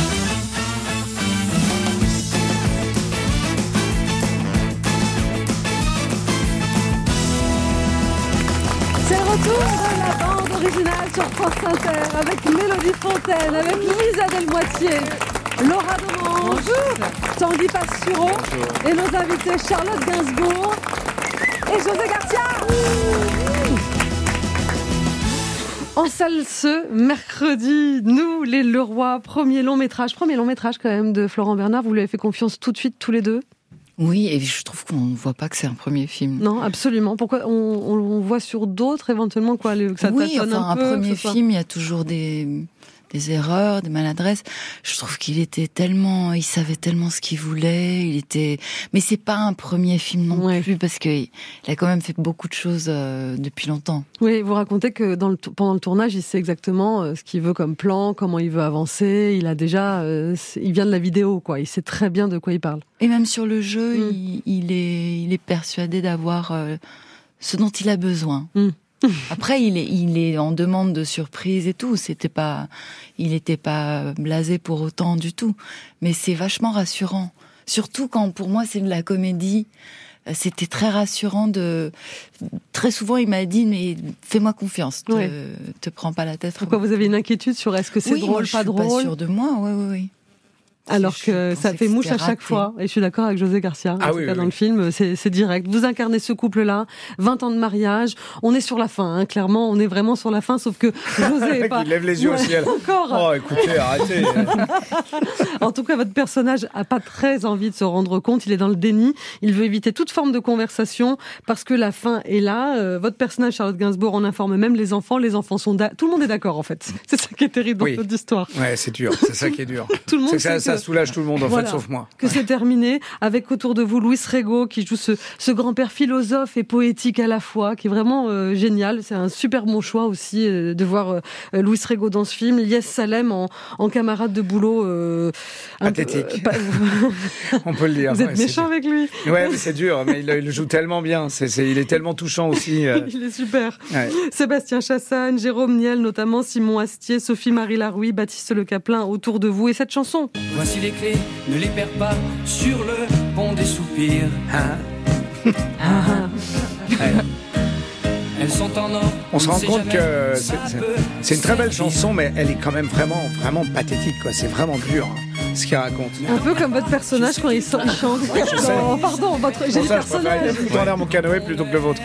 C'est le retour de la bande originale sur France Inter avec Mélodie Fontaine, avec Louisa Delmoitier, Laura Domange, Tanguy Pastureau et nos invités Charlotte Gainsbourg et José Garcia. En salle ce mercredi, nous les Leroy, premier long métrage, premier long métrage quand même de Florent Bernard. Vous lui avez fait confiance tout de suite tous les deux? Oui, et je trouve qu'on ne voit pas que c'est un premier film. Non, absolument. Pourquoi on, on, on voit sur d'autres éventuellement quoi, que ça oui, tâtonne enfin, un, un peu, premier soit... film, il y a toujours des, des erreurs, des maladresses. Je trouve qu'il était tellement, il savait tellement ce qu'il voulait. Il était, mais c'est pas un premier film non ouais. plus parce que il a quand même fait beaucoup de choses euh, depuis longtemps. Oui, vous racontez que dans le, pendant le tournage, il sait exactement euh, ce qu'il veut comme plan, comment il veut avancer. Il a déjà, euh, il vient de la vidéo, quoi. Il sait très bien de quoi il parle. Et même sur le jeu, Mm. il, il est, il est persuadé d'avoir euh, ce dont il a besoin. Mm. Après, il est, il est en demande de surprise et tout. C'était pas, il n'était pas blasé pour autant du tout. Mais c'est vachement rassurant. Surtout quand, pour moi, c'est de la comédie. C'était très rassurant de. Très souvent, il m'a dit, mais fais-moi confiance. Te, Ouais. te prends pas la tête. Pourquoi vous avez une inquiétude sur est-ce que c'est oui, drôle, moi, je pas suis drôle? pas sûre de moi. Oui, oui, oui. Alors Je que pensais ça que fait mouche à c'était chaque raté. fois. Et je suis d'accord avec José Garcia. En Ah tout oui, cas, oui, dans oui. le film, c'est, c'est direct. Vous incarnez ce couple-là, vingt ans de mariage. On est sur la fin, hein, clairement. On est vraiment sur la fin, sauf que José est pas... Il lève les yeux au Ouais, ciel. Encore. Oh, écoutez, arrêtez. En tout cas, votre personnage a pas très envie de se rendre compte. Il est dans le déni. Il veut éviter toute forme de conversation parce que la fin est là. Euh, votre personnage, Charlotte Gainsbourg, en informe même les enfants. Les enfants sont... Da... Tout le monde est d'accord, en fait. C'est ça qui est terrible dans Oui. cette histoire. Ouais, c'est dur. C'est ça qui est dur. Tout le monde C'est que ça, sait ça que- soulage tout le monde, en Voilà. fait, sauf moi. Que c'est terminé, avec autour de vous Louis Rego qui joue ce, ce grand-père philosophe et poétique à la fois, qui est vraiment euh, génial. C'est un super bon choix aussi euh, de voir euh, Louis Rego dans ce film. Lies Salem en, en camarade de boulot. Euh, un peu, Pathétique. euh, pas- On peut le dire. vous êtes Ouais, c'est méchant dur. avec lui. Ouais, mais c'est dur, mais il, il le joue tellement bien. C'est, c'est, il est tellement touchant aussi. euh. Il est super. Ouais. Sébastien Chassagne, Jérôme Niel notamment, Simon Astier, Sophie-Marie Larouille, Baptiste Le Caplin autour de vous. Et cette chanson. Voici les clés, ne les perds pas sur le pont des soupirs. Hein Ouais. Elles sont en or. On se ne rend sait compte jamais, que ça c'est, peut c'est, c'est une très belle servir. chanson, mais elle est quand même vraiment, vraiment pathétique, quoi. C'est vraiment dur, hein, ce qu'il raconte. Un peu comme votre personnage quand il, sort, il chante. sais. Non, pardon, votre, j'ai Pour dit ça, je préfère personnage. foutre en l'air mon canoë plutôt que le vôtre.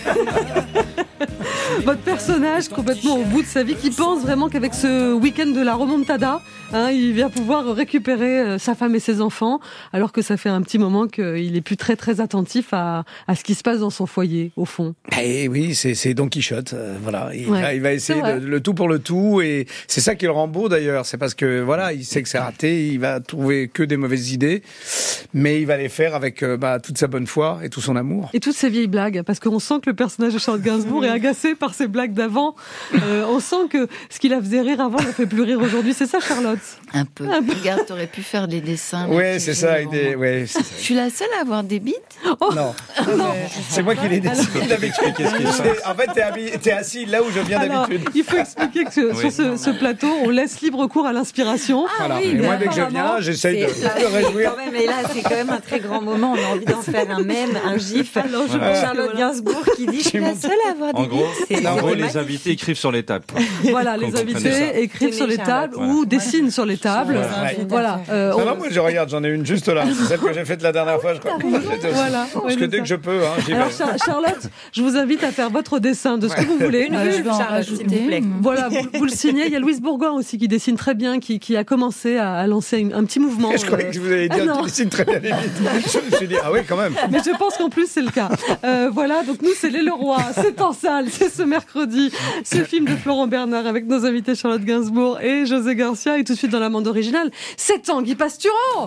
Votre personnage complètement au bout de sa vie, qui pense vraiment qu'avec ce week-end de la remontada, hein, il va pouvoir récupérer euh, sa femme et ses enfants, alors que ça fait un petit moment qu'il est plus très très attentif à, à ce qui se passe dans son foyer, au fond. Eh oui, c'est, c'est Don Quichotte, euh, voilà. Il, Ouais, va, il va essayer c'est vrai. de, le tout pour le tout, et c'est ça qui le rend beau d'ailleurs. C'est parce que voilà, il sait que c'est raté, il va trouver que des mauvaises idées, mais il va les faire avec euh, bah, toute sa bonne foi et tout son amour. Et toutes ces vieilles blagues, parce qu'on sent que le personnage de Charlotte Gainsbourg est agacé par ces blagues d'avant. Euh, on sent que ce qui la faisait rire avant ne fait plus rire aujourd'hui. C'est ça, Charlotte? Un peu. Regarde, t'aurais pu faire des dessins. Ouais, mais c'est j'ai ça, devant avec des, moi. ouais, c'est ça. Je suis la seule à avoir des bites. Non, c'est moi qui l'ai décidé d'habitude. Qu'est-ce qu'il fait En fait, t'es, habi- t'es assis là où je viens Alors, d'habitude. il faut expliquer que sur Oui. ce, ce plateau, on laisse libre cours à l'inspiration. Voilà. oui, Et moi, mais dès que je apparemment, viens, j'essaye de, C'est- de réjouir. Quand même, et là, c'est quand même un très grand moment. On a envie d'en faire un mème, un gif. Alors, je Charlotte Gainsbourg qui dit « Je suis la seule à avoir des En gros, bites. En gros, les invités écrivent sur les tables. Voilà, les invités écrivent sur les tables voilà. ou dessinent sur les tables. Ouais. Voilà. Euh, non, on... non, moi je regarde, j'en ai une juste là. C'est celle que j'ai faite la dernière fois, je crois. Voilà. Parce que dès que je peux, hein, j'y vais. Alors Char- Charlotte, je vous invite à faire votre dessin de ce que vous voulez. Une vulve, Charlotte, s'il vous plaît. Voilà, vous, vous le signez. Il y a Louise Bourgoin aussi qui dessine très bien, qui, qui a commencé à, à lancer une, un petit mouvement. Je croyais que vous alliez dire ah, tu dessines très bien les vides. Je me suis dit, ah oui, quand même. Mais je pense qu'en plus, c'est le cas. Euh, voilà, donc nous, c'est Les Leroy. C'est en salle, c'est ce mercredi. Ce film de Florent Bernard avec nos invités Charlotte Gainsbourg et José Garcia. Et tout de suite dans la bande originale, c'est Tanguy Pastureau.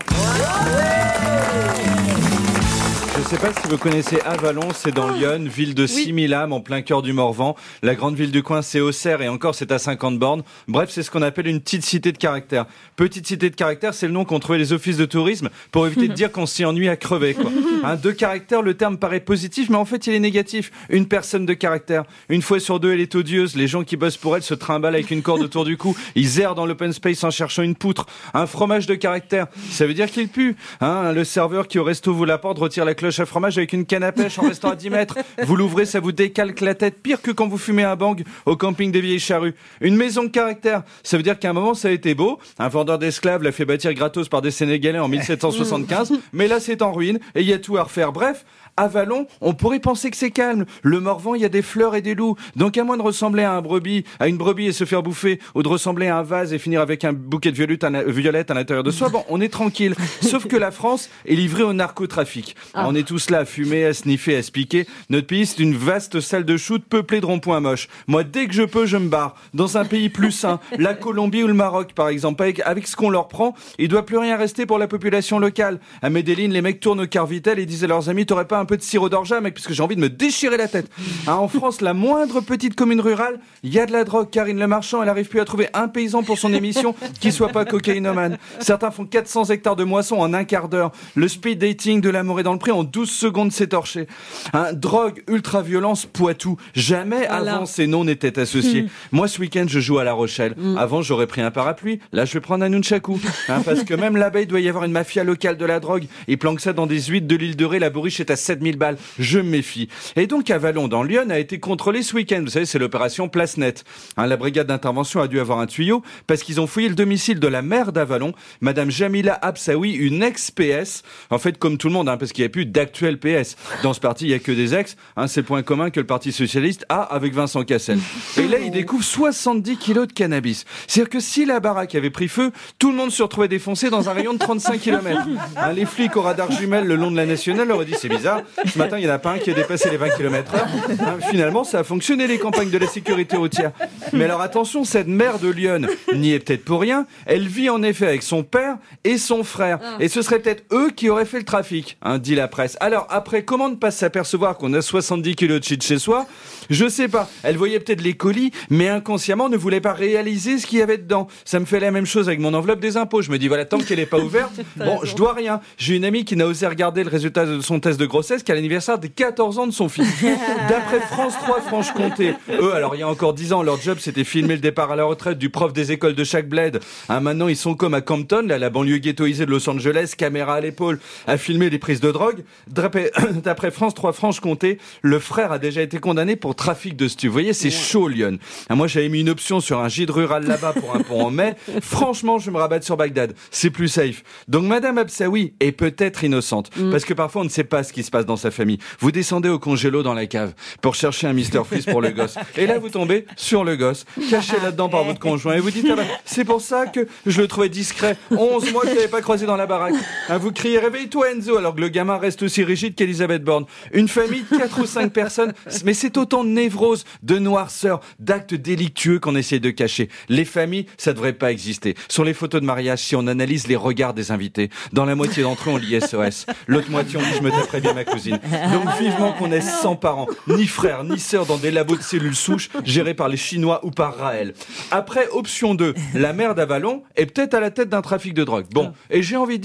Je ne sais pas si vous connaissez Avallon, c'est dans Lyon, ville de six mille âmes en plein cœur du Morvan. La grande ville du coin, c'est Auxerre et encore, c'est à cinquante bornes. Bref, c'est ce qu'on appelle une petite cité de caractère. Petite cité de caractère, c'est le nom qu'ont trouvé les offices de tourisme pour éviter de dire qu'on s'y ennuie à crever, quoi. Hein, de caractère, le terme paraît positif, mais en fait, il est négatif. Une personne de caractère. Une fois sur deux, elle est odieuse. Les gens qui bossent pour elle se trimballent avec une corde autour du cou. Ils errent dans l'open space en cherchant une poutre. Un fromage de caractère, ça veut dire qu'il pue. Hein, le serveur qui au resto vous l'apporte retire la cloche à fromage avec une canne à pêche en restant à dix mètres. Vous l'ouvrez, ça vous décalque la tête, pire que quand vous fumez un bang au camping des Vieilles Charrues. Une maison de caractère, ça veut dire qu'à un moment ça a été beau. Un vendeur d'esclaves l'a fait bâtir gratos par des Sénégalais en mille sept cent soixante-quinze, mais là c'est en ruine et il y a tout à refaire. Bref, Avallon, on pourrait penser que c'est calme. Le Morvan, il y a des fleurs et des loups. Donc à moins de ressembler à un brebis, à une brebis et se faire bouffer, ou de ressembler à un vase et finir avec un bouquet de violettes à, violettes à l'intérieur de soi, bon, on est tranquille. Sauf que la France est livrée au narcotrafic. Ah. On est tous là à fumer, à sniffer, à se piquer. Notre pays, c'est une vaste salle de shoot peuplée de ronds-points moches. Moi, dès que je peux, je me barre. Dans un pays plus sain, la Colombie ou le Maroc, par exemple, avec, avec ce qu'on leur prend, il doit plus rien rester pour la population locale. À Medellín, les mecs tournent au Carvitel et disent à leurs amis, t'aurais pas un peu de sirop d'orgeat, mec, parce que j'ai envie de me déchirer la tête. Hein, en France, la moindre petite commune rurale, il y a de la drogue. Karine Le Marchand, elle arrive plus à trouver un paysan pour son émission qui soit pas cocaïnomane. Certains font quatre cents hectares de moisson en un quart d'heure. Le speed dating de l'amour est dans le prix en douze secondes, c'est torché. Hein, drogue, ultra-violence, Poitou. Jamais voilà. Avant ces noms n'étaient associés. Mmh. Moi, ce week-end, je joue à La Rochelle. Mmh. Avant, j'aurais pris un parapluie. Là, je vais prendre un nunchaku. Hein, parce que même là-bas, il doit y avoir une mafia locale de la drogue. Ils planquent ça dans des huîtres de l'île de Ré. La bourriche est à sept mille balles. Je me méfie. Et donc, Avallon, dans Lyon, a été contrôlé ce week-end. Vous savez, c'est l'opération Place Nette. Hein, la brigade d'intervention a dû avoir un tuyau parce qu'ils ont fouillé le domicile de la maire d'Avallon, Madame Jamila Absaoui, une ex-P S. En fait, comme tout le monde, hein, parce qu'il n'y a plus d'actuel P S. Dans ce parti, il n'y a que des ex. Hein, c'est le point commun que le Parti Socialiste a avec Vincent Cassel. Et là, il découvre soixante-dix kilos de cannabis. C'est-à-dire que si la baraque avait pris feu, tout le monde se retrouvait défoncé dans un rayon de trente-cinq kilomètres. Hein, les flics au radar jumelle le long de la nationale auraient dit c'est bizarre. Ce matin, il n'y en a pas un qui a dépassé les vingt kilomètres heure. Hein, finalement, ça a fonctionné les campagnes de la sécurité routière. Mais alors attention, cette maire de Lyon n'y est peut-être pour rien. Elle vit en effet avec son père et son frère. Et ce serait peut-être eux qui auraient fait le trafic, hein, dit la presse. Alors après, comment ne pas s'apercevoir qu'on a soixante-dix kilos de shit chez soi ? Je sais pas. Elle voyait peut-être les colis, mais inconsciemment ne voulait pas réaliser ce qu'il y avait dedans. Ça me fait la même chose avec mon enveloppe des impôts. Je me dis, voilà, tant qu'elle n'est pas ouverte, bon, je dois rien. J'ai une amie qui n'a osé regarder le résultat de son test de grossesse qu'à l'anniversaire des quatorze ans de son fils. D'après France trois Franche-Comté, eux, alors il y a encore dix ans, leur job c'était filmer le départ à la retraite du prof des écoles de chaque bled. Hein, maintenant, ils sont comme à Compton, là, la banlieue ghettoisée de Los Angeles, caméra à l'épaule, à filmer les prises de drogue. D'après, d'après France trois Franche-Comté, le frère a déjà été condamné pour trafic de stu. Vous voyez, c'est chaud, Lyon. Hein, moi, j'avais mis une option sur un gîte rural là-bas pour un pont en mai. Franchement, je me rabatte sur Bagdad. C'est plus safe. Donc, Madame Absaoui est peut-être innocente. Mm. Parce que parfois, on ne sait pas ce qui se passe dans sa famille. Vous descendez au congélo dans la cave pour chercher un Mister Freeze pour le gosse. Et là, vous tombez sur le gosse, caché là-dedans par votre conjoint. Et vous dites, ah ben, c'est pour ça que je le trouvais discret. onze mois qu'il n'avait pas croisé dans la baraque. Hein, vous criez, réveille-toi Enzo, alors que le gamin reste aussi rigide qu'Elisabeth Borne. Une famille de quatre ou cinq personnes, mais c'est autant de névrose, de noirceur, d'actes délictueux qu'on essaie de cacher. Les familles, ça devrait pas exister. Sur les photos de mariage, si on analyse les regards des invités, dans la moitié d'entre eux, on lit S O S. L'autre moitié, on dit, je me taperais bien ma cousine. Donc vivement qu'on ait cent parents, ni frères, ni sœurs dans des labos de cellules souches gérés par les Chinois ou par Raël. Après, option deux, la maire d'Avallon est peut-être à la tête d'un trafic de drogue. Bon, et j'ai envie de dire,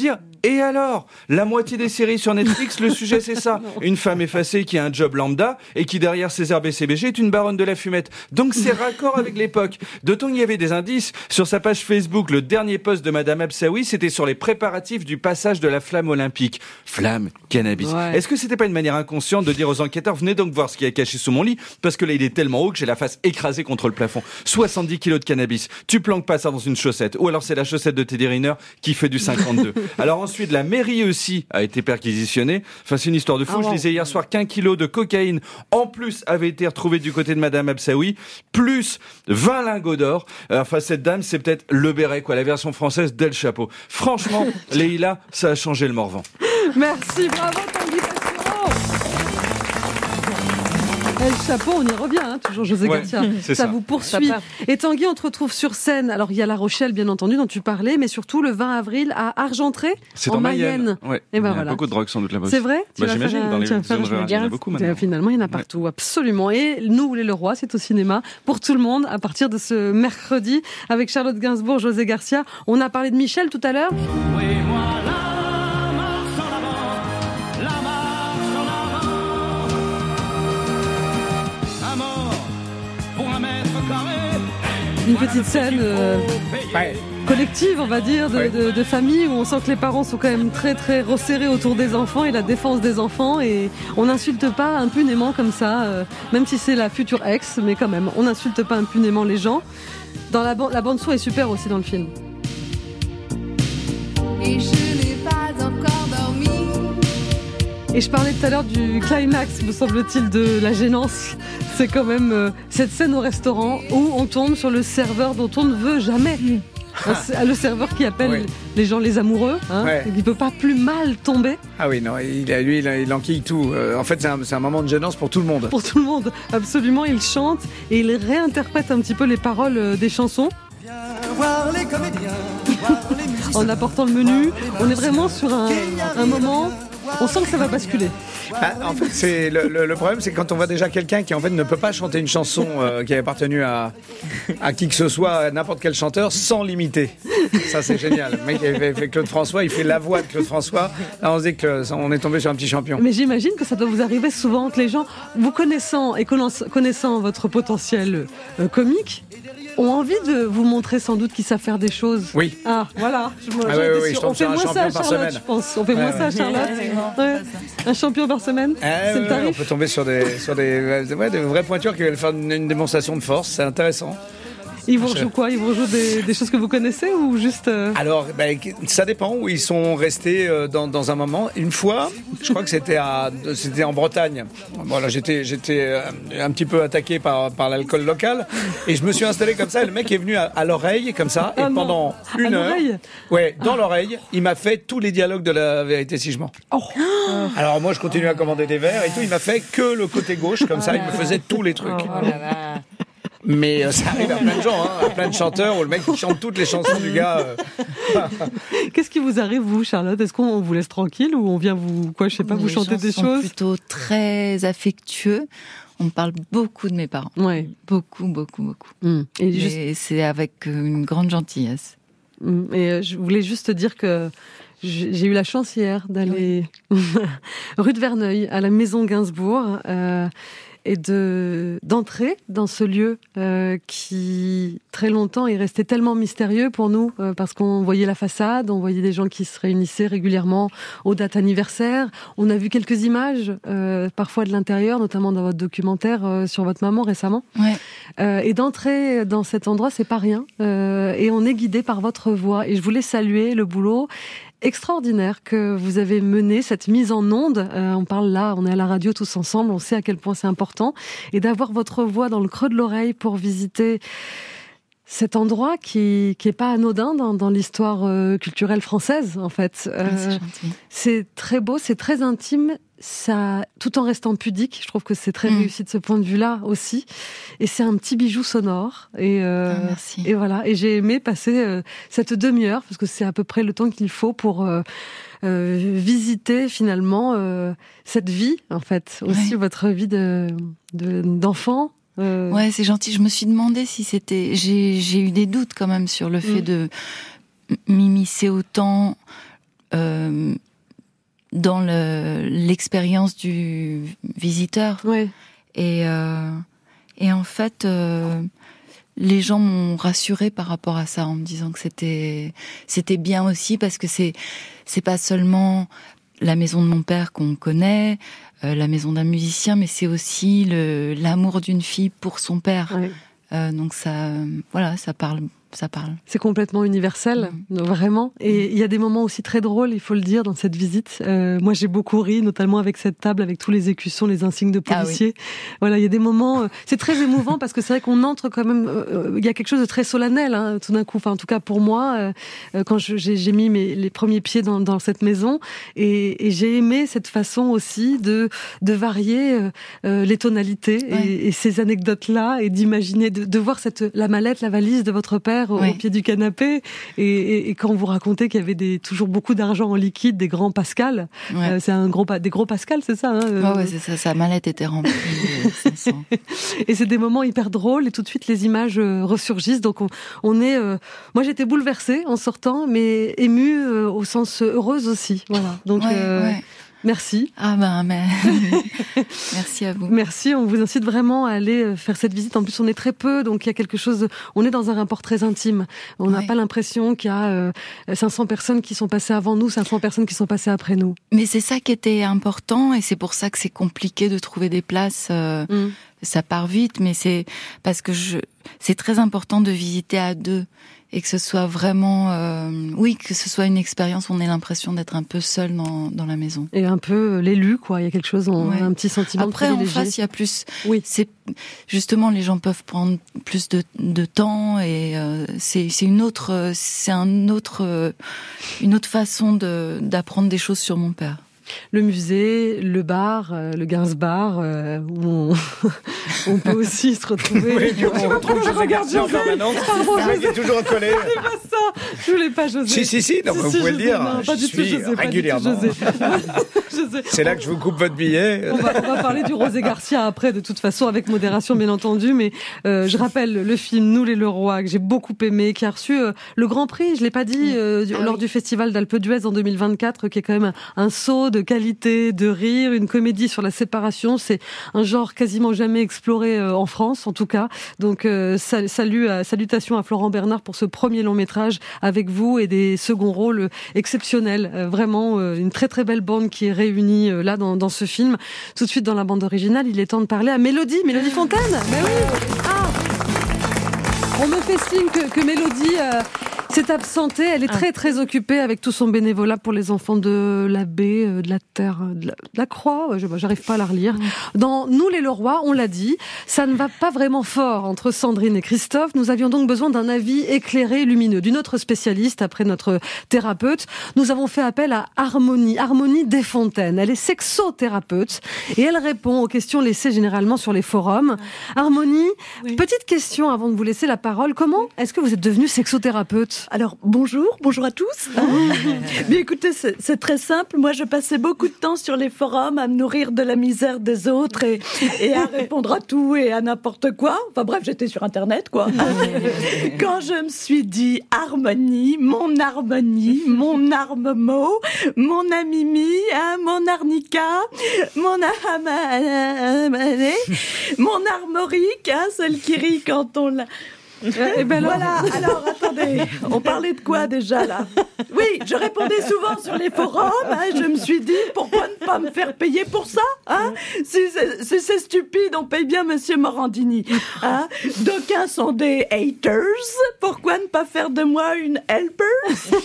Et alors, la moitié des séries sur Netflix, le sujet c'est ça. Une femme effacée qui a un job lambda et qui derrière ses R B C B G est une baronne de la fumette. Donc c'est raccord avec l'époque. D'autant qu'il y avait des indices. Sur sa page Facebook, le dernier post de Madame Absaoui, c'était sur les préparatifs du passage de la flamme olympique. Flamme, cannabis. Ouais. Est-ce que c'était pas une manière inconsciente de dire aux enquêteurs, venez donc voir ce qu'il y a caché sous mon lit, parce que là il est tellement haut que j'ai la face écrasée contre le plafond. soixante-dix kilos de cannabis. Tu planques pas ça dans une chaussette. Ou alors c'est la chaussette de Teddy Riner qui fait du cinquante-deux. Alors ensuite, la mairie aussi a été perquisitionnée. Enfin, c'est une histoire de fou. Ah, Je lisais hier soir qu'un kilo de cocaïne, en plus, avait été retrouvé du côté de Madame Absaoui, plus vingt lingots d'or. Enfin, cette dame, c'est peut-être le béret, quoi, la version française d'El Chapeau. Franchement, Leïla, ça a changé le Morvan. Merci, bravo Tanguy Pastureau. El Chapeau, on y revient, hein, toujours José ouais, Garcia. Ça, ça vous poursuit. Ça et Tanguy, on te retrouve sur scène. Alors, il y a La Rochelle, bien entendu, dont tu parlais, mais surtout le vingt avril à Argentré, c'est en, en Mayenne. Mayenne. Ouais. Et ben il y a voilà. beaucoup de drogue, sans doute, là-bas. C'est vrai bah, J'imagine, faire, dans les zones rurales, il y en a beaucoup maintenant. Finalement, il y en a partout, ouais. Absolument. Et Nous, les Leroy, c'est au cinéma pour tout le monde à partir de ce mercredi avec Charlotte Gainsbourg, José Garcia. On a parlé de Michel tout à l'heure. Oui, voilà. Une petite scène euh, ouais. collective, on va dire, de, ouais. de, de famille, où on sent que les parents sont quand même très très resserrés autour des enfants et la défense des enfants, et on n'insulte pas impunément comme ça, euh, même si c'est la future ex, mais quand même, on n'insulte pas impunément les gens. Dans la, la bande son est super aussi dans le film. Et je n'ai pas encore dormi. Et je parlais tout à l'heure du climax, me semble-t-il, de la gênance. C'est quand même euh, cette scène au restaurant où on tombe sur le serveur dont on ne veut jamais. Un, le serveur qui appelle oui. les gens les amoureux, hein, ouais. qui ne peut pas plus mal tomber. Ah oui, non, il, lui, il, il enquille tout. Euh, en fait, c'est un, c'est un moment de gênance pour tout le monde. Pour tout le monde, absolument. Il chante et il réinterprète un petit peu les paroles des chansons. Viens voir les comédiens, voir les musiciens. En apportant le menu, on est vraiment sur un, un moment... On sent que ça va basculer. Ah, en fait, c'est le, le, le problème, c'est quand on voit déjà quelqu'un qui en fait ne peut pas chanter une chanson euh, qui a appartenu à, à qui que ce soit, à n'importe quel chanteur, sans l'imiter. Ça, c'est génial. Le mec il fait, fait Claude François, il fait la voix de Claude François. Là, on se dit qu'on est tombé sur un petit champion. Mais j'imagine que ça doit vous arriver souvent que les gens, vous connaissant et connaissant votre potentiel euh, comique, ont envie de vous montrer sans doute qu'ils savent faire des choses. Oui. Ah, voilà. Je, ah, oui, oui, oui, je on fait moins ça à Charlotte, je pense. On fait ouais, moins ouais. ça à Charlotte. Ouais. Un champion par semaine. Ah, c'est ouais, le tarif. On peut tomber sur des, sur des, ouais, des vraies pointures qui veulent faire une, une démonstration de force. C'est intéressant. Ils vous rejouent quoi? Ils vous rejouent des, des choses que vous connaissez ou juste... Euh... Alors, ben, ça dépend où ils sont restés euh, dans, dans un moment. Une fois, je crois que c'était, à, c'était en Bretagne. Voilà, j'étais, j'étais euh, un petit peu attaqué par, par l'alcool local et je me suis installé comme ça et le mec est venu à, à l'oreille comme ça et ah pendant non. une à heure... l'oreille ouais, dans ah. l'oreille, il m'a fait tous les dialogues de La Vérité si je mens. Oh. Alors moi, je continue à commander des verres et tout. Il m'a fait que le côté gauche comme ça. Il me faisait tous les trucs. Oh, là là. Mais euh, ça arrive à plein de gens, hein, à plein de chanteurs où le mec chante toutes les chansons du gars. Euh... Qu'est-ce qui vous arrive, vous, Charlotte? Est-ce qu'on vous laisse tranquille ou on vient vous, quoi, je sais pas, vous chanter des choses? Plutôt très affectueux. On parle beaucoup de mes parents. Ouais, beaucoup, beaucoup, beaucoup. Mmh. Et, Et juste... c'est avec une grande gentillesse. Mmh. Et euh, je voulais juste dire que j'ai eu la chance hier d'aller oui. rue de Verneuil à la Maison Gainsbourg. Euh, et de d'entrer dans ce lieu euh, qui très longtemps est resté tellement mystérieux pour nous euh, parce qu'on voyait la façade, on voyait des gens qui se réunissaient régulièrement aux dates anniversaires. On a vu quelques images euh, parfois de l'intérieur, notamment dans votre documentaire euh, sur votre maman récemment. Ouais. Euh, et d'entrer dans cet endroit, c'est pas rien. Euh, et on est guidé par votre voix. Et je voulais saluer le boulot extraordinaire que vous avez mené, cette mise en onde. Euh, on parle là, on est à la radio tous ensemble, on sait à quel point c'est important. Et d'avoir votre voix dans le creux de l'oreille pour visiter cet endroit qui qui est pas anodin dans, dans l'histoire euh, culturelle française, en fait. Euh, c'est gentil. C'est très beau, c'est très intime. Ça, tout en restant pudique, je trouve que c'est très mmh. réussi de ce point de vue-là aussi. Et c'est un petit bijou sonore. Et, euh, ah, merci. Et voilà. Et j'ai aimé passer euh, cette demi-heure, parce que c'est à peu près le temps qu'il faut pour euh, euh, visiter finalement euh, cette vie, en fait. Aussi ouais. votre vie de, de, d'enfant. Euh... Ouais, c'est gentil. Je me suis demandé si c'était... J'ai, j'ai eu des doutes quand même sur le fait mmh. de m'immiscer autant... euh, dans le, l'expérience du visiteur. Ouais. Et, euh, et en fait, euh, les gens m'ont rassurée par rapport à ça en me disant que c'était, c'était bien aussi parce que c'est, c'est pas seulement la maison de mon père qu'on connaît, euh, la maison d'un musicien, mais c'est aussi le, l'amour d'une fille pour son père. Ouais. Euh, donc ça, euh, voilà, ça parle. Ça parle. C'est complètement universel, mmh. vraiment. Et il y a des moments aussi très drôles, il faut le dire, dans cette visite. Euh, moi, j'ai beaucoup ri, notamment avec cette table, avec tous les écussons, les insignes de policiers. Ah oui. Voilà, il y a des moments. Euh, c'est très émouvant parce que c'est vrai qu'on entre quand même. Euh, il y a quelque chose de très solennel, hein, tout d'un coup. Enfin, en tout cas pour moi, euh, quand je, j'ai, j'ai mis mes, les premiers pieds dans, dans cette maison, et, et j'ai aimé cette façon aussi de de varier euh, euh, les tonalités ouais. et, et ces anecdotes-là, et d'imaginer, de, de voir cette la mallette, la valise de votre père. Au, oui. au pied du canapé, et, et, et quand vous racontez qu'il y avait des, toujours beaucoup d'argent en liquide, des grands Pascal, ouais. euh, c'est un gros, des gros Pascal, c'est ça, hein, euh... ouais, ouais, c'est ça, sa mallette était remplie. Et c'est des moments hyper drôles, et tout de suite les images euh, ressurgissent, donc on, on est, euh... moi j'étais bouleversée en sortant, mais émue euh, au sens heureuse aussi, voilà. Donc, ouais, euh... ouais. Merci. Ah ben, mais... merci à vous. Merci, on vous incite vraiment à aller faire cette visite. En plus, on est très peu, donc il y a quelque chose de... On est dans un rapport très intime. On n'a ouais. pas l'impression qu'il y a euh, cinq cents personnes qui sont passées avant nous, cinq cents personnes qui sont passées après nous. Mais c'est ça qui était important, et c'est pour ça que c'est compliqué de trouver des places. Euh, mm. Ça part vite, mais c'est parce que je... c'est très important de visiter à deux. Et que ce soit vraiment, euh, oui, que ce soit une expérience où on ait l'impression d'être un peu seul dans, dans la maison. Et un peu l'élu, quoi. Il y a quelque chose, on ouais. a un petit sentiment Après, de privilégié. Après, en face, il y a plus. Oui. C'est justement, les gens peuvent prendre plus de, de temps, et euh, c'est, c'est une autre, c'est un autre, une autre façon de d'apprendre des choses sur mon père. Le musée, le bar, euh, le Gainsbar, euh, où on, on peut aussi se retrouver. Oui, on retrouve José Garcia en permanence. Pardon, ah, il est toujours collé. C'est pas ça. Je voulais pas José. Si, si, si. Non, si, vous si, pouvez José, le dire. Non, pas je du tout, suis José, régulièrement. Pas du tout, José. C'est là que je vous coupe votre billet. On va, on va parler du José Garcia après, de toute façon, avec modération, bien entendu. Mais euh, je rappelle le film Nous les Leroy, que j'ai beaucoup aimé, qui a reçu euh, le Grand Prix, je l'ai pas dit, euh, du, ah, lors oui. du Festival d'Alpe d'Huez en deux mille vingt-quatre, qui est quand même un, un saut de qualité, de rire, une comédie sur la séparation. C'est un genre quasiment jamais exploré euh, en France, en tout cas. Donc, euh, sal, salut, à, salutations à Florent Bernard pour ce premier long métrage avec vous, et des seconds rôles exceptionnels. Euh, vraiment, euh, une très très belle bande qui est réunie euh, là dans, dans ce film. Tout de suite dans la bande originale, il est temps de parler à Mélodie, Mélodie Fontaine. Mais oui. Ah, on me fait signe que, que Mélodie euh, s'est absentée. Elle est ah. très très occupée avec tout son bénévolat pour les enfants de la baie, de la terre, de la, de la croix. J'arrive pas à la relire. Dans Nous les Leroy, on l'a dit, ça ne va pas vraiment fort entre Sandrine et Christophe. Nous avions donc besoin d'un avis éclairé, lumineux, d'une autre spécialiste après notre thérapeute. Nous avons fait appel à Harmonie, Harmonie Desfontaines. Elle est sexothérapeute et elle répond aux questions laissées généralement sur les forums. Harmonie, oui. Petite question avant de vous laisser la parole. Comment est-ce que vous êtes devenue sexothérapeute ? Alors, bonjour, bonjour à tous. Mais écoutez, c'est, c'est très simple. Moi, je passais beaucoup de temps sur les forums à me nourrir de la misère des autres et, et à répondre à tout et à n'importe quoi. Enfin bref, j'étais sur Internet, quoi. Quand je me suis dit harmonie, mon harmonie, mon arme-mot, mon amimi, hein, mon arnica, mon ahamane, mon armorique, hein, celle qui rit quand on l'a... Et ben voilà, alors attendez, on parlait de quoi déjà là ? Oui, je répondais souvent sur les forums, hein, je me suis dit, pourquoi ne pas me faire payer pour ça, hein ? Si c'est, si c'est stupide, on paye bien Monsieur Morandini. Hein ? D'aucuns sont des haters, pourquoi ne pas faire de moi une helper ?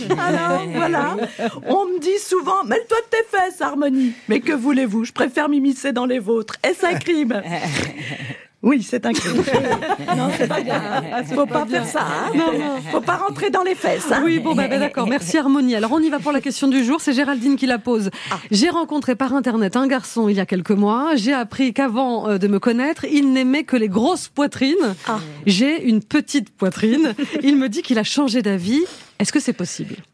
Alors voilà, on me dit souvent, mêle-toi de tes fesses, Harmonie. Mais que voulez-vous, je préfère m'immiscer dans les vôtres. Est-ce un crime ? Oui, c'est un crime. Non, c'est pas bien. Faut pas, pas faire ça. Hein. Non, non. Faut pas rentrer dans les fesses. Hein. Oui, bon, bah, bah, d'accord. Merci Harmonie. Alors, on y va pour la question du jour. C'est Géraldine qui la pose. Ah. J'ai rencontré par Internet un garçon il y a quelques mois. J'ai appris qu'avant euh, de me connaître, il n'aimait que les grosses poitrines. Ah. J'ai une petite poitrine. Il me dit qu'il a changé d'avis. Est-ce que c'est possible ? Ah,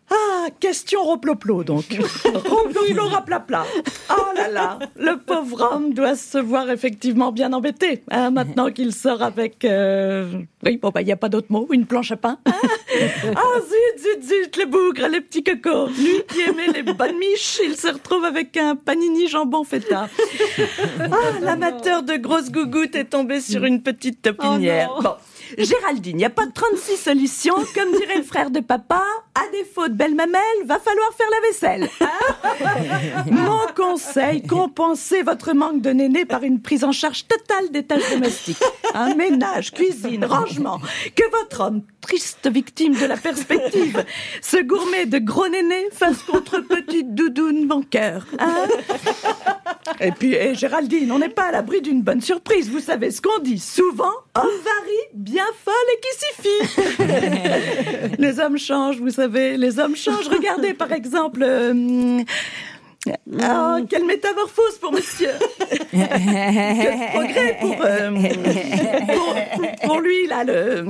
question roploplo, donc. Roploplo raplapla. Oh là là, le pauvre homme doit se voir effectivement bien embêté, hein, maintenant qu'il sort avec... Euh... Oui, bon, bah, il n'y a pas d'autre mot, une planche à pain. Ah, oh, zut, zut, zut, les bougres, les petits cocos. Lui qui aimait les bonnes miches, il se retrouve avec un panini jambon feta. Ah, l'amateur de grosses gougouttes est tombé sur une petite topinière. Oh bon. Géraldine, il n'y a pas de trente-six solutions, comme dirait le frère de papa. À défaut de belle mamelle, va falloir faire la vaisselle. Hein? Mon conseil, compensez votre manque de néné par une prise en charge totale des tâches domestiques. Un ménage, cuisine, rangement. Que votre homme, triste victime de la perspective, ce gourmet de gros néné fasse contre petite doudoune mon cœur. Hein? Et puis, eh, Géraldine, on n'est pas à l'abri d'une bonne surprise. Vous savez ce qu'on dit souvent, ovarie bien folle et qui s'y fie. Les hommes changent, vous savez, les hommes changent. Regardez, par exemple... Euh, oh, quelle métamorphose pour monsieur. Quel progrès pour, euh, pour, pour lui, là, le...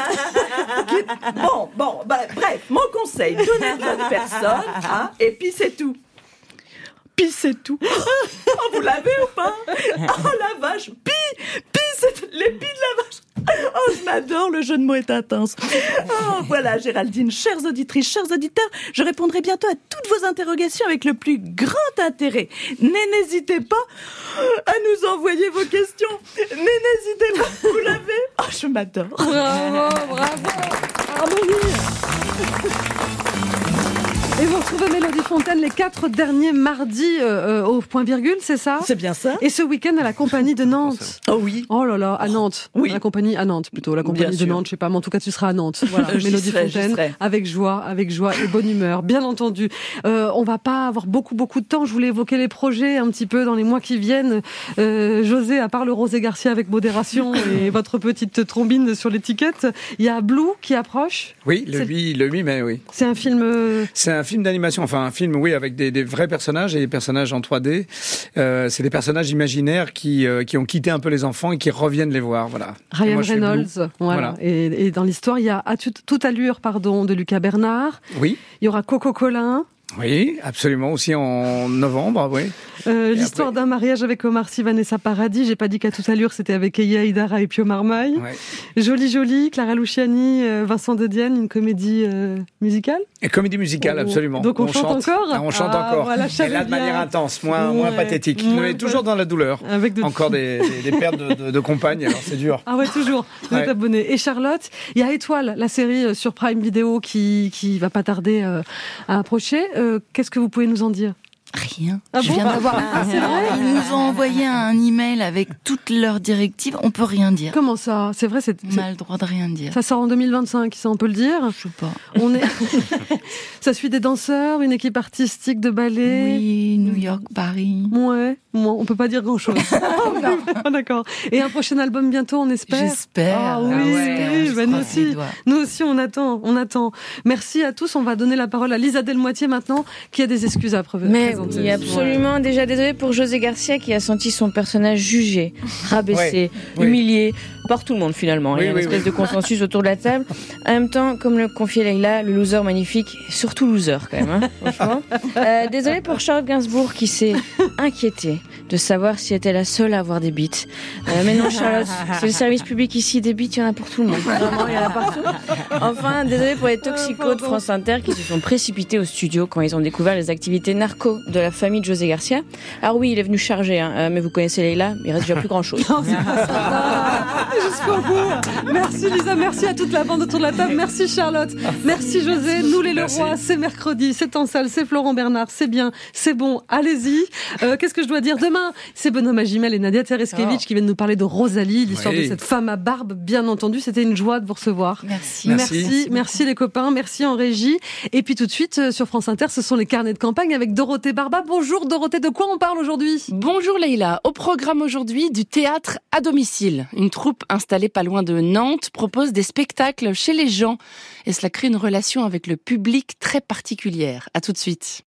Bon, bon, bah, bref, mon conseil, donnez à votre personne, hein, et puis c'est tout. Pis c'est tout. Oh, vous l'avez ou pas? Oh la vache, pis, pis, c'est les pis de la vache. Oh, je m'adore, le jeu de mots est intense. Oh, voilà, Géraldine, chères auditrices, chers auditeurs, je répondrai bientôt à toutes vos interrogations avec le plus grand intérêt. N'hésitez pas à nous envoyer vos questions. N'hésitez pas, vous l'avez. Oh, je m'adore. Bravo, bravo. Harmonie. Et vous retrouvez Mélodie Fontaine les quatre derniers mardis euh, au point virgule, c'est ça? C'est bien ça. Et ce week-end à la compagnie de Nantes. Oh oui. Oh là là, à Nantes. Oui. La compagnie à Nantes plutôt. La compagnie Bien de sûr. Nantes, je sais pas, mais en tout cas tu seras à Nantes. Voilà. Euh, j'y Mélodie serai, j'y Fontaine, serai. avec joie, avec joie et bonne humeur, bien entendu. Euh, on va pas avoir beaucoup beaucoup de temps. Je voulais évoquer les projets un petit peu dans les mois qui viennent. Euh, José, à part le Rosé Garcia avec modération et votre petite trombine sur l'étiquette, il y a Blue qui approche. Oui, le C'est- huit, le huit mai, oui. C'est un film. euh, C'est un film d'animation, enfin un film, oui, avec des, des vrais personnages et des personnages en trois D. Euh, c'est des personnages imaginaires qui, euh, qui ont quitté un peu les enfants et qui reviennent les voir, voilà. Et Ryan moi, je fais Blue. Reynolds, voilà. Voilà. Et, et dans l'histoire, il y a à toute, toute allure, pardon, de Lucas Bernard. Oui, Il y aura Coco Colin. oui, absolument, aussi en novembre, oui. Euh, Et L'histoire après- d'un mariage avec Omar Sy, Vanessa Paradis. J'ai pas dit qu'à toute allure, c'était avec Eya Aïdara et Pio Marmaille. Ouais. Jolie Jolie, Clara Luciani, euh, Vincent De Dienne, une comédie euh, musicale. Et comédie musicale, Oh. absolument. Donc on chante encore Ah, on chante Ah, encore. voilà, je Et savais là, de bien. manière intense, moins, moins Ouais. pathétique. Moins Mais toujours pas- dans la douleur. Avec de- Encore des, des, des pertes de, de, de compagnes, alors c'est dur. Ah ouais, toujours. Vous êtes Ouais. abonné. Et Charlotte, il y a Étoile, la série euh, sur Prime Video qui, qui va pas tarder euh, à approcher. Euh, Qu'est-ce que vous pouvez nous en dire? Rien. Ah Je bon viens d'avoir. Ah, c'est vrai Ils nous ont envoyé un email avec toutes leurs directives. On peut rien dire. Comment ça? C'est vrai, c'est, On a le droit de rien dire. ça sort en deux mille vingt-cinq, ça on peut le dire. Je sais pas. On est, ça suit des danseurs, une équipe artistique de ballet. Oui, New York, Paris. Ouais, bon, on peut pas dire grand chose. D'accord. Et un prochain album bientôt, on espère. J'espère. Ah Ah oui, ouais, oui, je bah, nous croise les aussi. doigts. Nous aussi, on attend, on attend. Merci à tous. On va donner la parole à Lisa Delmoitier maintenant, qui a des excuses à preuve. Mais présenter. oui, absolument. Déjà désolé pour José Garcia qui a senti son personnage jugé, rabaissé, oui. humilié par tout le monde finalement. Il y Oui, a une oui, espèce oui. de consensus autour de la table. En même temps, comme le confiait Leïla, le loser magnifique, surtout loser quand même, hein, franchement. Euh, désolé pour Charlotte Gainsbourg qui s'est inquiétée de savoir si elle était la seule à avoir des bites. Euh, mais non, Charlotte, c'est le service public ici, des bites, il y en a pour tout le monde. Vraiment, il y en a partout. Enfin, désolé pour les toxicos de France Inter qui se sont précipités au studio quand ils ont découvert les activités narco de la famille de José Garcia. Alors oui, il est venu charger, hein, euh, mais vous connaissez Leïla, il reste déjà plus grand chose. Non, c'est pas ça. Jusqu'au bout. Merci Lisa, merci à toute la bande autour de la table. Merci Charlotte, merci José. Nous les Merci. Leroy, c'est mercredi, c'est en salle, c'est Florent Bernard, c'est bien, c'est bon, allez-y. Euh, Qu'est-ce que je dois dire? Demain, c'est Benoît Magimel et Nadia Tereskevich Oh. qui viennent nous parler de Rosalie, l'histoire Oui. de cette femme à barbe, bien entendu. C'était une joie de vous recevoir. Merci. Merci. Merci, merci les copains, merci en régie. Et puis tout de suite, euh, sur France Inter, ce sont les carnets de campagne avec Dorothée Barba. Bonjour Dorothée, de quoi on parle aujourd'hui? Bonjour Leïla, au programme aujourd'hui du théâtre à domicile. Une troupe installée pas loin de Nantes propose des spectacles chez les gens et cela crée une relation avec le public très particulière. À tout de suite.